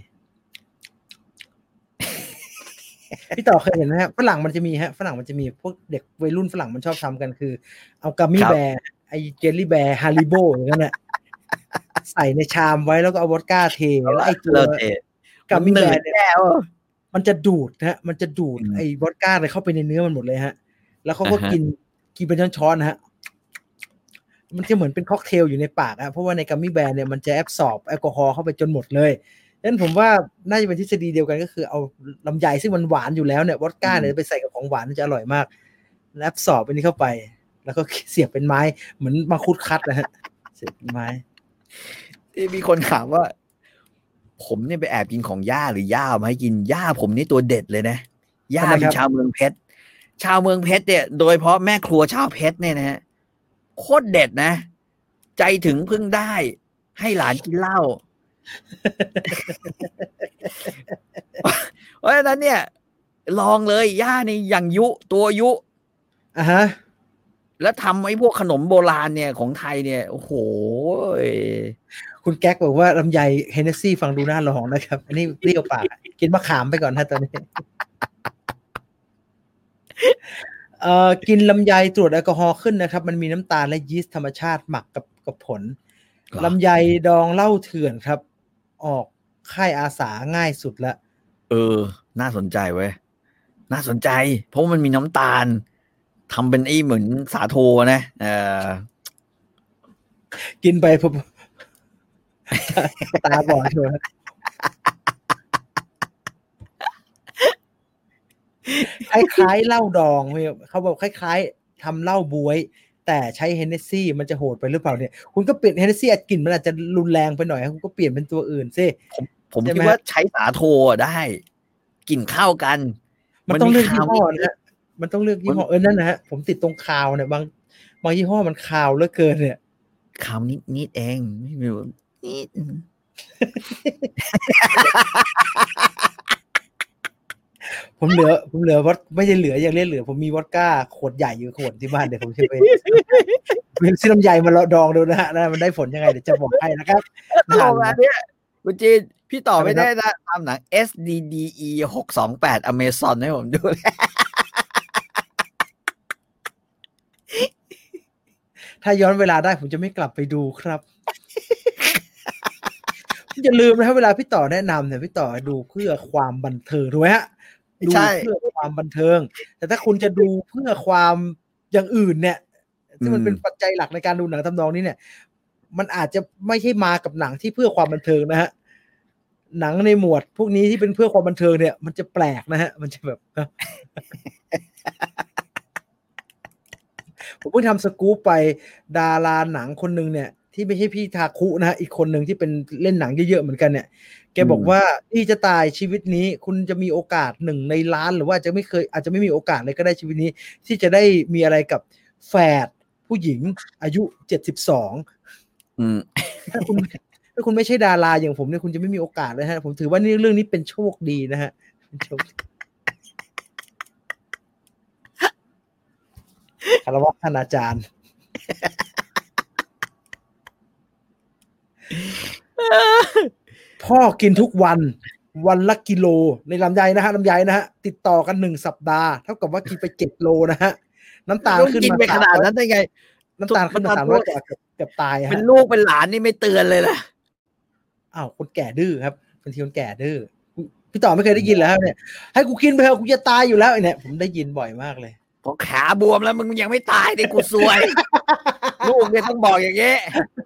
พี่ต่อเคยเห็นไหมฮะฝรั่งมันจะมีฮะฝรั่งมันจะมีพวกเด็กวัยรุ่นฝรั่งมันชอบทำกันคือเอากัมมี่แบร์ไอเจลลี่แบร์ฮาริโบอย่างนั้นแหละใส่ในชามไว้แล้วก็เอาวอดก้าเทแล้วไอตัวกัมมี่แบร์เนี่ยมันจะดูดฮะมันจะดูดไอวอดก้าเลยเข้าไปในเนื้อมันหมดเลยฮะแล้วเขาก็กินกินเป็นช้อนๆฮะมันจะเหมือนเป็นค็อกเทลอยู่ในปากอะเพราะว่าในกัมมี่แบร์เนี่ยมันจะแอบซอร์บแอลกอฮอล์เข้าไปจนหมดเลยดังนั้นผมว่าน่าจะเป็นทฤษฎีเดียวกันก็คือเอาลำไยซึ่งมันหวานอยู่แล้วเนี่ยวอดก้าเนี่ยไปใส่กับของหวานจะอร่อยมากแอบซอร์บอันนี้เข้าไปแล้วก็เสียบเป็นไม้เหมือนมังคุดคัดนะฮะเสียบเป็นไม้มีคนถามว่าผมเนี่ยไปแอบกินของย่าหรือย่ามาให้กินย่าผมนี่ตัวเด็ดเลยนะย่าเป็นชาวเมืองเพชรชาวเมืองเพชรเนี่ยโดยเฉพาะแม่ครัวชาวเพชรเนี่ยนะฮะโคตรเด็ดนะใจถึงพึ่งได้ให้หลานกินเหล้า เพราะฉะนั้นเนี่ยลองเลยย่านี่อย่างยุตัวยุอ่ะฮะแล้วทำไอ้พวกขนมโบราณเนี่ยของไทยเนี่ยโอ้โหคุณแก๊กบอกว่าลำไยเฮนเนสซี่ฟังดูน่าลองนะครับอันนี้เปรี้ยวปากกินมะขามไปก่อนนะตอนนี้เอ่อกินลำไยตรวจแอลกอฮอล์ขึ้นนะครับมันมีน้ำตาลและยีสต์ธรรมชาติหมักกับกับผลลำไยดองเหล้าเถื่อนครับออกค่ายอาสาง่ายสุดละเออน่าสนใจเว้ยน่าสนใจเพราะมันมีน้ำตาลทำเป็นไอ้เหมือนสาโทนะเออกินไปผมตาบอดเลยคล้ายๆเหล้าดองเขาบอกคล้ายๆทำเหล้าบวยแต่ใช้เฮนเนสซี่มันจะโหดไปหรือเปล่าเนี่ยคุณก็เปลี่ยนเฮนเนสซี่กลิ่นมันอาจจะรุนแรงไปหน่อยคุณก็เปลี่ยนเป็นตัวอื่นซิผมผมคิดว่าใช้สาโทได้กลิ่นเข้ากันมันต้องเลือกยี่ห้อนะมันต้องเลือกยี่ห้อเออนั่นนะฮะผมติดตรงคาวเนี่ยบางบางยี่ห้อมันคาวเหลือเกินเนี่ยคาวนิดนิดเองไม่รู้นิดผมเหลือผมเหลือวัดไม่ใช่เหลืออย่างเล่นเหลือผมมีวอดก้าขวดใหญ่อยู่ขวดที่บ้านเดี๋ยวผมจะไปซื้อน้ำใหญ่มาดองดูนะฮะมันได้ผลยังไงเดี๋ยวจะบอกให้นะครับตอนนี้คุณจีนพี่ต่อไม่ได้นะทำหนัง เอส ดี ดี อี หกสองแปด Amazon ให้ผมดูถ้าย้อนเวลาได้ผมจะไม่กลับไปดูครับอย่าลืมนะครับเวลาพี่ต่อแนะนำเนี่ยพี่ต่อดูเพื่อความบันเทิงถูกไหมฮะดูเพื่อความบันเทิงแต่ถ้าคุณจะดูเพื่อความอย่างอื่นเนี่ยที่มันเป็นปัจจัยหลักในการดูหนังทำนองนี้เนี่ยมันอาจจะไม่ใช่มากับหนังที่เพื่อความบันเทิงนะฮะหนังในหมวดพวกนี้ที่เป็นเพื่อความบันเทิงเนี่ยมันจะแปลกนะฮะมันจะแบบผมเพิ่งทำสกู๊ปไปดาราหนังคนนึงเนี่ยที่ไม่ใช่พี่ทาคุนะฮะอีกคนหนึ่งที่เป็นเล่นหนังเยอะๆเหมือนกันเนี่ยแกบอกว่าที่จะตายชีวิตนี้คุณจะมีโอกาสหนึ่งในล้านหรือว่าจะไม่เคยอาจจะไม่มีโอกาสเลยก็ได้ชีวิตนี้ที่จะได้มีอะไรกับแฝดผู้หญิงอายุเจ็ดสิบสองอืมถ้าคุณถ้าคุณไม่ใช่ดาราอย่างผมเนี่ยคุณจะไม่มีโอกาสเลยฮะผมถือว่านี่เรื่องนี้เป็นโชคดีนะฮะเป็นโชคคารวะท่านอาจารย์พ่อกินทุกวันวันละกิโลในลำไยนะฮะลำไยนะฮะติดต่อกันหนึ่งสัปดาห์เท่ากับว่ากินไปเจ็ดโลนะฮะน้ำตาลขึ้นมาขนาดนั้นได้ไงน้ำตาลขึ้นมาสามร้อยกว่าเกือบตายฮะเป็นลูกเป็นหลานนี่ไม่เตือนเลยล่ะอ้าวคนแก่ดื้อครับบางทีคนแก่ดื้อพี่ต่อไม่เคยได้ยินแล้วเนี่ยให้กูกินไปเถอะกูจะตายอยู่แล้วเนี่ยผมได้ยินบ่อยมากเลยพอขาบวมแล้วมึงยังไม่ตายดิกูซวยลูกเนี่ยต้องบอกอย่างเงี้ย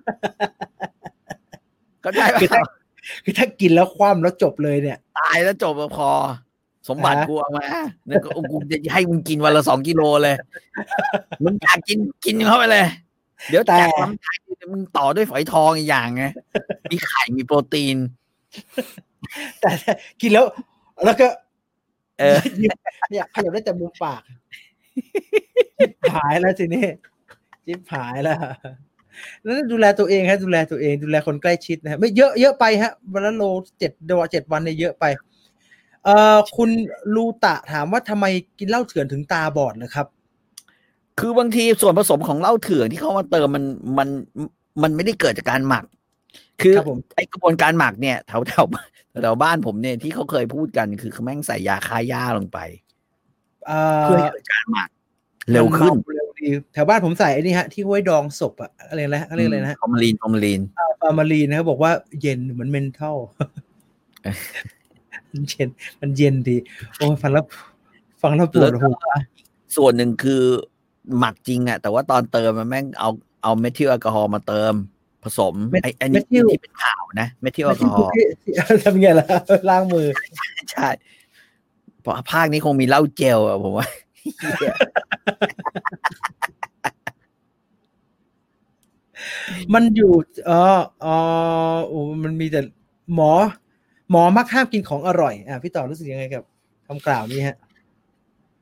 ก็ได้ป่ะคือถ้ากินแล้วคว่ำแล้วจบเลยเนี่ยตายแล้วจบพอสมบัติกูเอามาเนี่ยกูจะให้มึงกินวันละสองกิโลเลยมึงอยากกินกินเข้าไปเลยเดี๋ยวแต่ลำไส้มึงต่อด้วยฝอยทองอีกอย่างไงมีไข่มีโปรตีนแต่กินแล้วแล้วก็เออเนี่ยขยับได้แต่มุมปากจิ๊บหายแล้วทีนี้จิ๊บหายแล้วนั้นดูแลตัวเองฮะดูแลตัวเองดูแลคนใกล้ชิดนะฮะไม่เยอะเยอะไปฮะวันละโลเจ็ดดอเจ็ดวันเนี่ยเยอะไปเอ่อคุณลูตะถามว่าทำไมกินเหล้าเถื่อนถึงตาบอดเลยครับคือบางทีส่วนผสมของเหล้าเถื่อนที่เขามาเติมมันมันมันไม่ได้เกิดจากการหมักคือไอกระบวนการหมักเนี่ยแถวแถวแถวบ้านผมเนี่ยที่เขาเคยพูดกันคือเขาแม่งใส่ยาฆ่าหญ้าลงไปเพื่อให้เกิดการหมักเร็วขึ้นเร็วดีแถวบ้านผมใส่ไอ้นี่ฮะที่ไว้ดองศพอะอะไรนะอะไรอะไรนะฟอร์มาลีนฟอร์มาลีนฟอร์มาลีนนะครับบอกว่าเย็นเหมือนเมนทัลมันเย็นมันเย็นดีโอ้ฟังแล้วฟังแล้วปวดหัวส่วนหนึ่งคือหมักจริงอะแต่ว่าตอนเติมมันแม่งเอาเอาเมทิลแอลกอฮอล์มาเติมผสมไอ้อันนี้ที่เป็นข่าวนะเมทิลแอลกอฮอล์ทำไงล่ะล้างมือใช่เพราะภาคนี้คงมีเหล้าเจลอะผมว่ามันอยู่เออเออโอ้มันมีแต่หมอหมอมักห้ามกินของอร่อยอ่ะพี่ต่อรู้สึกยังไงกับคำกล่าวนี้ฮะ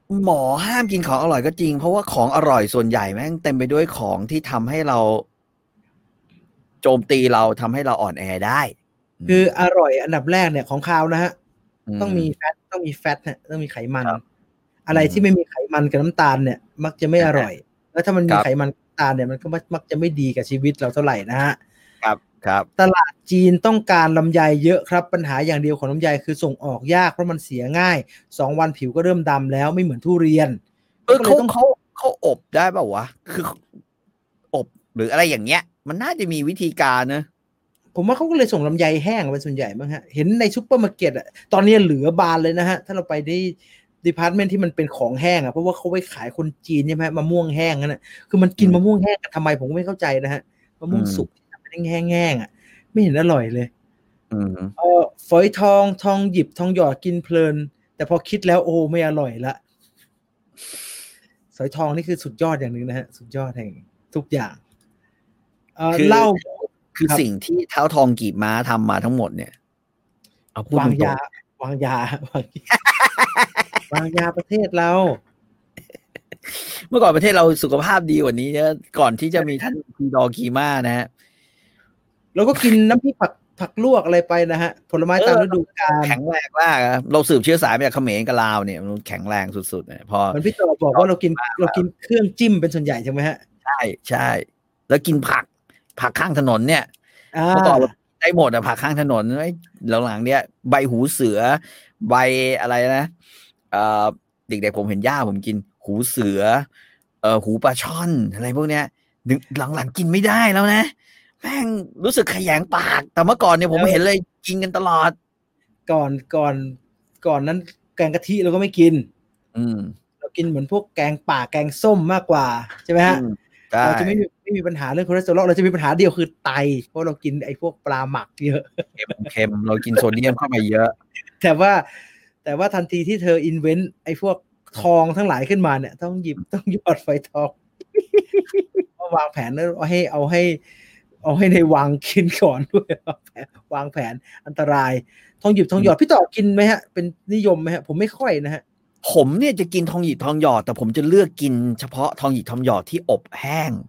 หมอห้ามกินของอร่อยก็จริงเพราะว่าของอร่อยส่วนใหญ่แม่งเต็มไปด้วยของที่ทำให้เราโจมตีเราทำให้เราอ่อนแอได้คืออร่อยอันดับแรกเนี่ยของคาวนะฮะต้องมีแฟตต้องมีแฟตฮะต้องมีไขมันอะไรที่ไม่มีไขมันกับน้ำตาลเนี่ยมักจะไม่อร่อยแล้วถ้ามันมีไขมันน้ำตาลเนี่ยมันก็มักจะไม่ดีกับชีวิตเราเท่าไหร่นะฮะครับครับตลาดจีนต้องการลำไยเยอะครับปัญหาอย่างเดียวของลำไยคือส่งออกยากเพราะมันเสียง่ายสองวันผิวก็เริ่มดำแล้วไม่เหมือนทุเรียนเออเขาเขาเขาอบได้ป่าววะคืออบหรืออะไรอย่างเงี้ยมันน่าจะมีวิธีการนะผมว่าเขาก็เลยส่งลำไยแห้งเป็นส่วนใหญ่มั้งฮะเห็นในซุปเปอร์มาร์เก็ตอ่ะตอนนี้เหลือบานเลยนะฮะถ้าเราไปที่ดีพาร์ตเมนต์ที่มันเป็นของแห้งอ่ะเพราะว่าเขาไปขายคนจีนใช่ไหมมะม่วงแห้งนั่นแหละคือมันกินมะม่วงแห้งกันทำไมผมก็ไม่เข้าใจนะฮะมะม่วงสุกทำเป็นแห้งๆอ่ะไม่เห็นอร่อยเลยเออฝอยทองทองหยิบทองหยอดกินเพลินแต่พอคิดแล้วโอ้ไม่อร่อยละฝอยทองนี่คือสุดยอดอย่างนึงนะฮะสุดยอดแห่งทุกอย่างเออเล่าคือสิ่งที่เท้าทองกีบม้าทำมาทั้งหมดเนี่ยเอาพูดวางยาวางยาวางวางยาประเทศเราเมื่อก่อนประเทศเราสุขภาพดีกว่านี้เนี่ยก่อนที่จะมีท่านพีดอกีมานะฮะเราก็กินน้ำพริกผักผักลวกอะไรไปนะฮะผลไม้ตามฤดูกาลแข็งแรงมากครับเราสืบเชื้อสายมาจากเขมรกับลาวเนี่ยมันแข็งแรงสุดๆเนี่ยพอมันพี่ต่อบอกว่าเรากินเรากินเครื่องจิ้มเป็นส่วนใหญ่ใช่ไหมฮะใช่ใช่แล้วกินผักผักข้างถนนเนี่ยเมื่อก่อนได้หมดอะผักข้างถนนหลังๆเนี่ยใบหูเสือใบอะไรนะเอ่อเด็กๆผมเห็นย่าผมกินหูเสือเอ่อหูปลาช่อนอะไรพวกเนี้ยหลังๆกินไม่ได้แล้วนะแม่งรู้สึกขยงปากแต่เมื่อก่อนเนี่ยผมเห็นเลยกินกันตลอดก่อนก่อนก่อนนั้นแกงกะทิเราก็ไม่กินอืมเรากินเหมือนพวกแกงป่าแกงส้มมากกว่าใช่ไหมฮะเราจะไม่มีไม่มีปัญหาเรื่องคอเลสเตอรอลเราจะมีปัญหาเดียวคือไตเพราะเรากินไอ้พวกปลาหมักเยอะเค็มๆเรากินโซเดียมเข้าไปเยอะแต่ว่าแต่ว่าทันทีที่เธออินเวนต์ไอ้พวกทองทั้งหลายขึ้นมาเนี่ยต้องหยิบต้องหยอดไฟทองวางแผนแล้วเอาให้เอาให้เอาให้ในวังกินก่อนด้วยวางแผนอันตรายทองหยิบทองหยอดพี่ต่อกินไหมฮะเป็นนิยมไหมฮะผมไม่ค่อยนะฮะผมเนี่ยจะกินทองหยิบทองหยอดแต่ผมจะเลือกกินเฉพาะทองหยิบทองหยอดที่อบแห้ง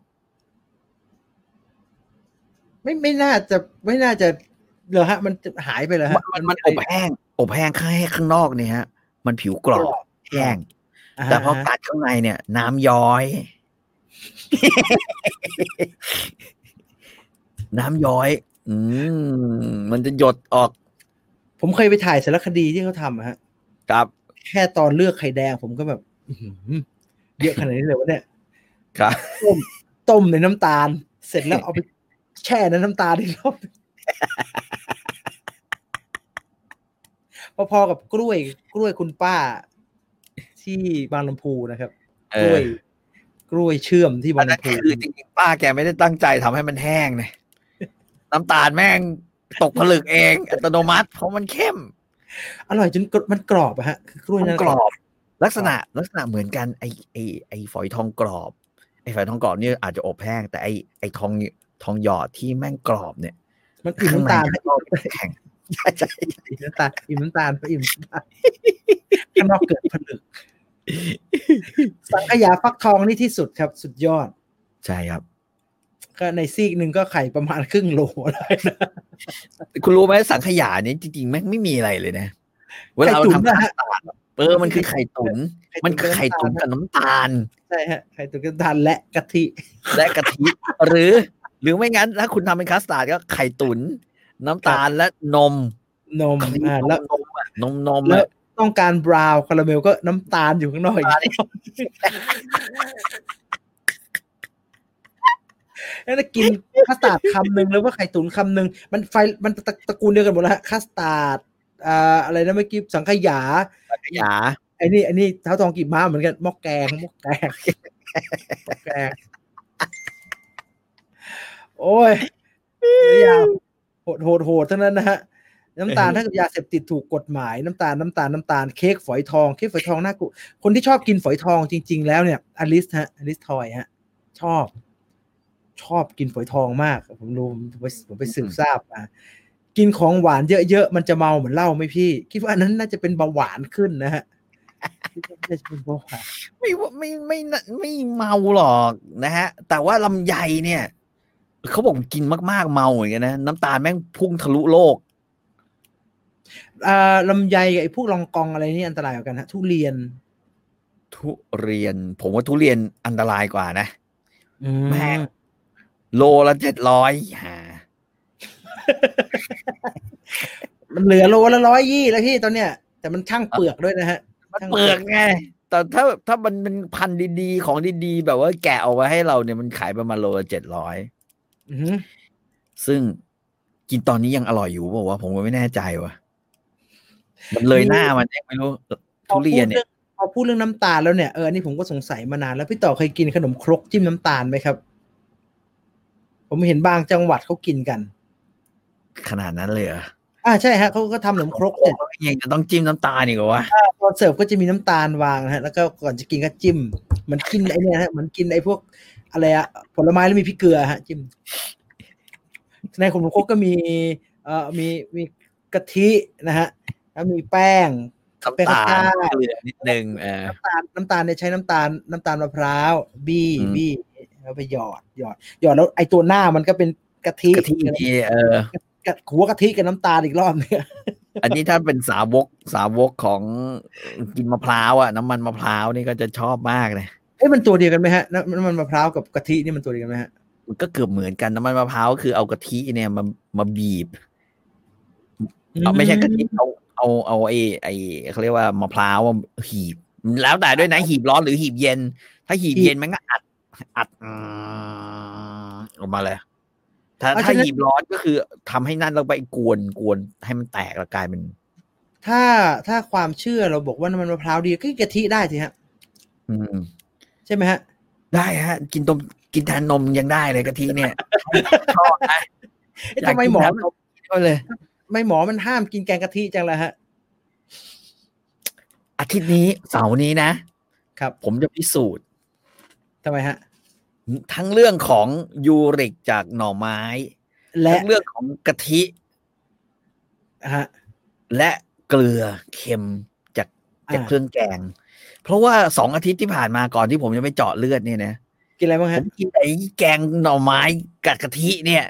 ไม่ไม่น่าจะไม่น่าจะเหรอฮะมันหายไปเลยฮะมันมันอบแห้งอบแห้งข้างให้ข้างนอกเนี่ยฮะมันผิวกรอบแห้งแต่พอกัดข้างในเนี่ยน้ำย้อยน้ำย้อยอืมมันจะหยดออกผมเคยไปถ่ายสารคดีที่เขาทำฮะครับแค่ตอนเลือกไข่แดงผมก็แบบเยอะขนาดนี้เลยวะเนี่ยครับต้มต้มในน้ำตาลเสร็จแล้วเอาไปแช่ในน้ำตาลอีกรอบพอๆกับกล้วยกล้วยคุณป้าที่บางลำพูนะครับกล้วยกล้วยเชื่อมที่บางลำพูคือจริงๆป้าแกไม่ได้ตั้งใจทำให้มันแห้งนะน้ำตาลแม่งตกผลึกเองอัตโนมัติเพราะมันเข้มอร่อยจนมันกรอบอะฮะคือกล้วยนั่นกรอบลักษณะลักษณะเหมือนกันไอไอไอฝอยทองกรอบไอฝอยทองกรอบนี่อาจจะอบแห้งแต่ไอไอทองทองหยอดที่แม่งกรอบเนี่ยมันอิ่มน้ำตาลแข็งใช่ใช่อิ่มน้ำตาลอิ่มน้ำตาลไปอิ่มน้ำตาลข้างนอกเกิดผลึกสังขยาฟักทองนี่ที่สุดครับสุดยอดใช่ครับก็ในซีกหนึ่งก็ไข่ประมาณครึ่งโลเลยนะคุณรู้ไหมสังขยานี้จริงๆแม่งไม่มีอะไรเลยนะเวลาเราทำพาสต้าเออมันคือไข่ตุ๋นมันคือไข่ตุ๋นกับน้ำตาลใช่ฮะไข่ตุ๋นกับน้ำตาลและกะทิและกะทิหรือหรือไม่งั้นถ้าคุณทำเป็นคัสตาร์ดก็ไข่ตุ๋นน้ำตาลและนมนมอ่าแล้วนมนมนมแล้วต้องการบราวน์คาราเมลก็น้ำตาลอยู่ข้างนอกอีกแล้วกินคัสตาร์ดคำหนึ่งแล้วว่าไข่ตุ๋นคำหนึ่งมันไฟมันตระกูลเดียวกันหมดแล้วฮะคัสตาร์ดอ่าอะไรนะเมื่อกี้สังขยาสังขยาไอ้นี่ไอ้นี่เท้าทองกีบม้าเหมือนกันหม้อแกงหม้อแกงหม้อแกงโอ้ยยาวโหดโหดโหดทั้งนั้นนะฮะน้ำตาลถ้าเกิดยาเสพติดถูกกฎหมายน้ำตาลน้ำตาลน้ำตาลเค้กฝอยทองเค้กฝอยทองน่ากลัวคนที่ชอบกินฝอยทองจริงๆแล้วเนี่ยอลิสฮะอลิสทอยฮะชอบชอบกินฝอยทองมากผมรู้ผมไปผมไปสืบทราบอ่ะกินของหวานเยอะๆมันจะเมาเหมือนเหล้าไหมพี่คิดว่านั้นน่าจะเป็นเบาหวานขึ้นนะฮะไม่เป็นเพราะว่าไม่ว่าไม่ไม่ไม่เมาหรอกนะฮะแต่ว่าลำไยเนี่ยเขาบอกกินมากๆเมาอย่างเงี้ยนะน้ำตาลแม่งพุ่งทะลุโลกอ่าลำไยกับไอ้พวกลองกองอะไรนี่อันตรายกว่ากันฮะทุเรียนทุเรียนผมว่าทุเรียนอันตรายกว่านะแม่งโลละเจ็ดร้อยฮะมันเหลือโลละร้อยยี่แล้วพี่ตอนเนี้ยแต่มันช่างเปลือกด้วยนะฮะมันเปลือกไงแต่ถ้าถ้ามันเป็นพันธุ์ดีๆของดีๆแบบว่าแกะออกมาให้เราเนี่ยมันขายประมาณโลละเจ็ดร้อยซึ่งกินตอนนี้ยังอร่อยอยู่บอกว่าผมก็ไม่แน่ใจว่ะมันเลยหน้ามันยังไม่รู้ทุเรียนเนี่ยพอพูดเรื่องน้ำตาลแล้วเนี่ยเอออันนี้ผมก็สงสัยมานานแล้วพี่ต่อเคยกินขนมครกจิ้มน้ำตาลไหมครับผมเห็นบางจังหวัดเขากินกันขนาดนั้นเลยเหรออ่าใช่ฮะเขาก็ทำขนมครกเสร็จยังจะต้องจิ้มน้ำตาลอีกเหรอวะตอนเสิร์ฟก็จะมีน้ำตาลวางฮะแล้วก็ก่อนจะกินก็จิ้มมันกินไอ้นี่ฮะมันกินไอ้พวกอะไรอะผลไม้แล้วมีพริกเกลือฮะจิ้มในขนมครกก็มีเอ่อมีมีกะทินะฮะแล้วมีแป้งน้ำตาลนิดนึงเออน้ำตาลน้ำตาลเนี่ยใช้น้ำตาลน้ำตาลมะพร้าวบี้บี้แล้วไปหยอดหยอดหยอดแล้วไอ้ตัวหน้ามันก็เป็นกะทิกะทิเออหัวกะทิกับน้ำตาลอีกรอบเนี่ยอันนี้ถ้าเป็นสาวกสาวกของกินมะพร้าวอ่ะน้ำมันมะพร้าวนี่ก็จะชอบมากเลยเอ้ยมันตัวเดียวกันไหมฮะน้ำมันมะพร้าวกับกะทินี่มันตัวเดียวกันไหมฮะมันก็เกือบเหมือนกันน้ำมันมะพร้าวคือเอากะทิเนี่ยมามาบีบเอาไม่ใช่กะทิเอาเอาเอาไอ้ไอ้เขาเรียกว่ามะพร้าวหีบแล้วแต่ด้วยนะหีบร้อนหรือหีบเย็นถ้าหีบเย็นมันก็อัดอัดออกมาเลยถ้าถ้าหีบร้อนก็คือทำให้นั่นเราไปกวนกวนให้มันแตกแล้วกลายเป็นถ้าถ้าความเชื่อเราบอกว่าน้ำมันมะพร้าวดีก็กะทิได้สิฮะอืมใช่ไหมฮะได้ฮะกินนมกินแทนนมยังได้เลยกะทิเนี่ยชอบนะทำไมหมอก็เลยไม่หมอมันห้ามกินแกงกะทิจังเลยฮะอาทิตย์นี้เสาร์นี้นะครับผมจะพิสูจน์ทำไมฮะทั้งเรื่องของยูริกจากหน่อไม้และเรื่องของกะทิฮะและเกลือเค็มจากจากเครื่องแกงเพราะว่าสองอาทิตย์ที่ผ่านมาก่อนที่ผมจะไปเจาะเลือดเนี่ยนะกินอะไรบ้างฮะผมกินไอ้แกงหน่อไม้กับกะทิเนี่ย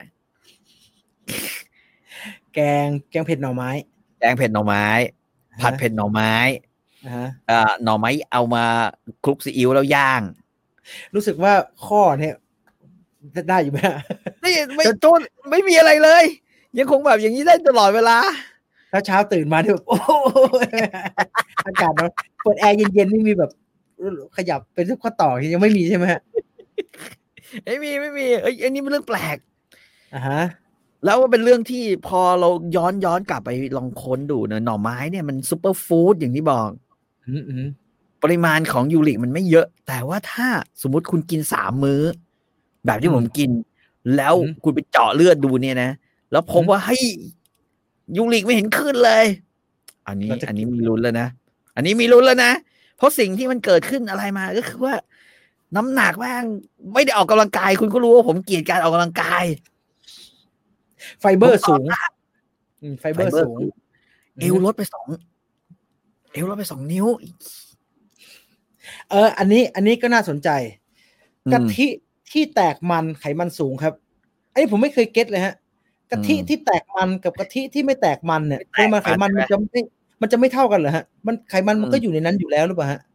แกงแกงเผ็ดหน่อไม้แกงเผ็ดหน่อไม้ผัดเผ็ดหน่อไม้อ่าหน่อไม้เอามาคลุกซีอิ๊วแล้วย่างรู้สึกว่าข้อเนี่ยได้อยู่ไหมนี่ไม่ต้นไม่มีอะไรเลยยังคงแบบอย่างนี้ได้ตลอดเวลาถ้าเช้าตื่นมาที่แบบโอ้อากาศมันเปิดแอร์เย็นๆนี่มีแบบขยับเป็นทุกข้อต่อยังไม่มีใช่ไหมฮะไม่มีไม่มีเอ้ยอันนี้เป็นเรื่องแปลกอ่าฮะแล้วว่าเป็นเรื่องที่พอเราย้อนย้อนกลับไปลองค้นดูเนอะหน่อไม้เนี่ยมันซุปเปอร์ฟู้ดอย่างที่บอกปริมาณของยูริกมันไม่เยอะแต่ว่าถ้าสมมุติคุณกินสามมื้อแบบที่ผมกินแล้วคุณไปเจาะเลือดดูเนี่ยนะแล้วพบว่าให้ยูริกไม่เห็นขึ้นเลยอันนี้อันนี้มีลุ้นแล้วนะอันนี้มีลุ้นแล้วนะเพราะสิ่งที่มันเกิดขึ้นอะไรมาก็คือว่าน้ำหนักแม่งไม่ได้ออกกำลังกายคุณก็รู้ว่าผมเกลียดการออกกำลังกายไฟเบอร์สูงไฟเบอร์สูงเอวลดไปสองเอวลดไปสองนิ้วเอออันนี้อันนี้ก็น่าสนใจกะทิที่แตกมันไขมันสูงครับไอ้ผมไม่เคยเก็ตเลยฮะกะทิที่แตกมันกับกะทิที่ไม่แตกมันเนี่ยปริมาณไขมันมันจะไม่มันจะไม่เท่ากันเหรอฮะมันไขมันมันก็อยู่ในนั้นอยู่แล้วหรือเปล่าฮะ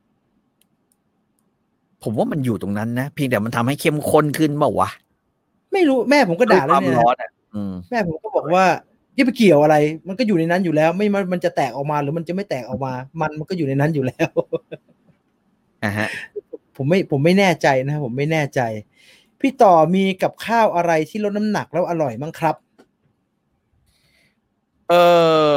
ผมว่ามันอยู่ตรงนั้นนะเพียงแต่มันทำให้เข้มข้นขึ้นเปล่าวะไม่รู้แม่ผมก็ด่าแล้วเนี่ยแม่ผมก็บอกว่าอย่าไปเกี่ยวอะไรมันก็อยู่ในนั้นอยู่แล้วไม่มันจะแตกออกมาหรือมันจะไม่แตกออกมามันมันก็อยู่ในนั้นอยู่แล้วอ่าฮะผมไม่ผมไม่แน่ใจนะผมไม่แน่ใจพี่ต่อมีกับข้าวอะไรที่ลดน้ำหนักแล้วอร่อยมั้งครับเออ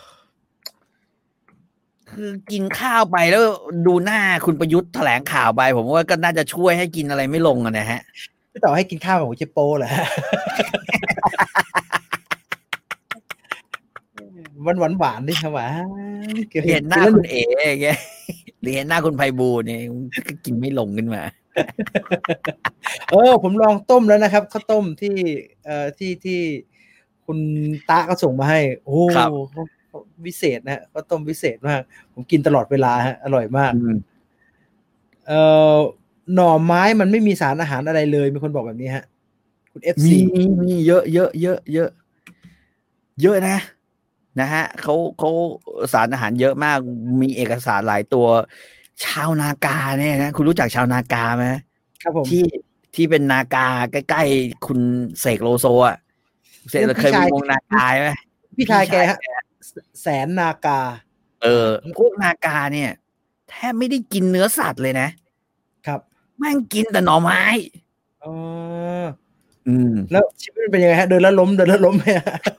คือกินข้าวไปแล้วดูหน้าคุณประยุทธ์แถลงข่าวไปผมว่าก็น่าจะช่วยให้กินอะไรไม่ลงอ่ะนะฮะพี่ต่อให้กินข้าวกับหัวเจโป้เหรอหวานหวานๆดิครับว่าเห็นหน้าคุณเอ๋แกเห็นหน้าคุณไพบูลย์เนี่ยก็กินไม่ลงขึ้นมาเออผมลองต้มแล้วนะครับข้าวต้มที่เอ่อที่ที่คุณตาก็ส่งมาให้โอ้วิเศษนะฮะข้าวต้มวิเศษมากผมกินตลอดเวลาฮะอร่อยมากเอ่อหน่อไม้มันไม่มีสารอาหารอะไรเลยมีคนบอกแบบนี้ฮะคุณ เอฟ ซีมีมีเยอะเยอะเยอะเยอะเยอะนะนะฮะเขาเขาสารอาหารเยอะมากมีเอกสารหลายตัวชาวนากาเนี่ยนะคุณรู้จักชาวนากาไหมครับผมที่ที่เป็นนากาใกล้ๆคุณเสกโลโซอ่ะเสกเคยมีวงนากาไหมพี่ชายแกฮะแสนนากาเออพวกนากาเนี่ยแทบไม่ได้กินเนื้อสัตว์เลยนะครับแม่งกินแต่หน่อไม้อ๋ออืมแล้วชีวิตเป็นยังไงฮะเดินแล้วล้มเดินแล้วล้มไหม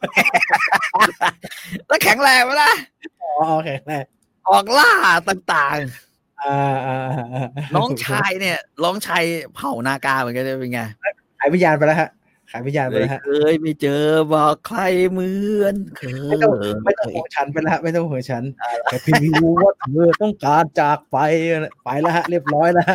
แล้วแข็งแรงไหมล่ะอ๋อแข็งแรงออกล่าต่างๆอ่าอ่าน้องชายเนี่ยน้องชายเผ่านากาเหมือนกันเป็นไงขายวิญญาณไปแล้วฮะขายวิญญาณไปแล้วฮะเคยไม่เจอบอกใครเหมือนเคยไม่ต้องไม่ต้องห่วงฉันไปแล้วไม่ต้องห่วงฉันแต่พี่รู้ว่าเธอต้องการจากไปไปแล้วฮะเรียบร้อยแล้ว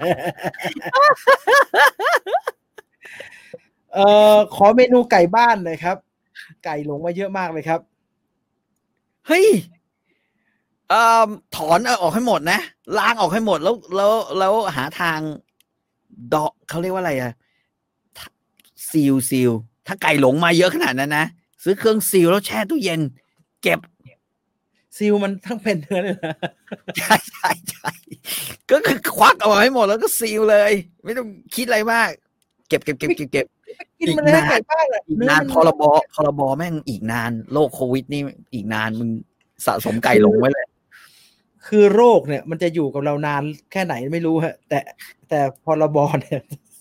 เอ่อขอเมนูไก่บ้านหน่อยครับไก่หลงมาเยอะมากเลยครับเฮ้ยเอ่อถอนออกให้หมดนะล้างออกให้หมดแล้วแล้วแล้วหาทางดอกเขาเรียกว่าอะไรอะซีลซีลถ้าไก่หลงมาเยอะขนาดนั้นนะซื้อเครื่องซีลแล้วแช่ตู้เย็นเก็บซีลมันทั้งเป็นเนื้อเลยนะใช่ใช่ใช่ก็คือควักเอาให้หมดแล้วก็ซีลเลยไม่ต้องคิดอะไรมากเก็บเก็บเก็บเก็บเก็บกินมันเลยไก่บ้านอ่ะอีกนานพรบพรบแม่งอีกนานโรคโควิดนี่อีกนานมึงสะสมไก่หลงไว้เลยคือโรคเนี่ยมันจะอยู่กับเรานานแค่ไหนไม่รู้ฮะแต่แต่พรบเนี่ย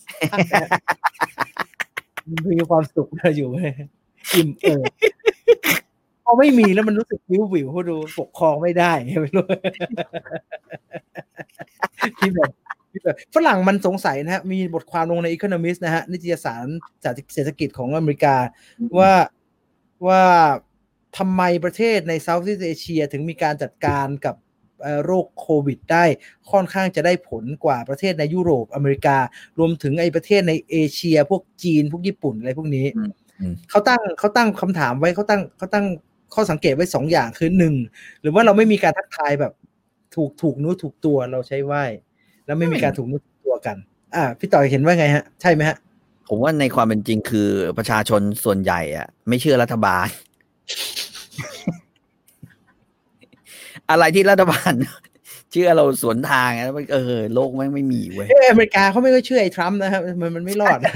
มันมีความสุขเราอยู่เลยอิ่มเอิบพอไม่มีแล้วมันรู้สึกวิววิวเขาดูปกครองไม่ได้ไม่รู้ที่แบบที่แบบฝรั่งมันสงสัยนะฮะมีบทความลงใน Economist นะฮะนิตยสารเศรษฐกิจของอเมริกาว่าว่าทำไมประเทศในเซาท์อีสต์เอเชียถึงมีการจัดการกับโรคโควิดได้ค่อนข้างจะได้ผลกว่าประเทศในยุโรปอเมริการวมถึงไอ้ประเทศในเอเชียพวกจีนพวกญี่ปุ่นอะไรพวกนี้เขาตั้งเขาตั้งคำถามไว้เขาตั้งเขาตั้งข้อสังเกตไว้สองอย่างคือหนึ่งหรือว่าเราไม่มีการทักทายแบบถูกถูกนู้ถูกตัวเราใช้ไหว้แล้วไม่มีการถูกนู้ถูกตัวกันอ่าพี่ต่อยเห็นว่าไงฮะใช่ไหมฮะผมว่าในความเป็นจริงคือประชาชนส่วนใหญ่อ่ะไม่เชื่อรัฐบาล อะไรที่รัฐบาลเชื่อเราสวนทางนะเออโลกแม่งไม่มีเว้ยอเมริกาเขาไม่ค่อยเชื่อไอ้ทรัมป์นะครับมันมันไม่รอด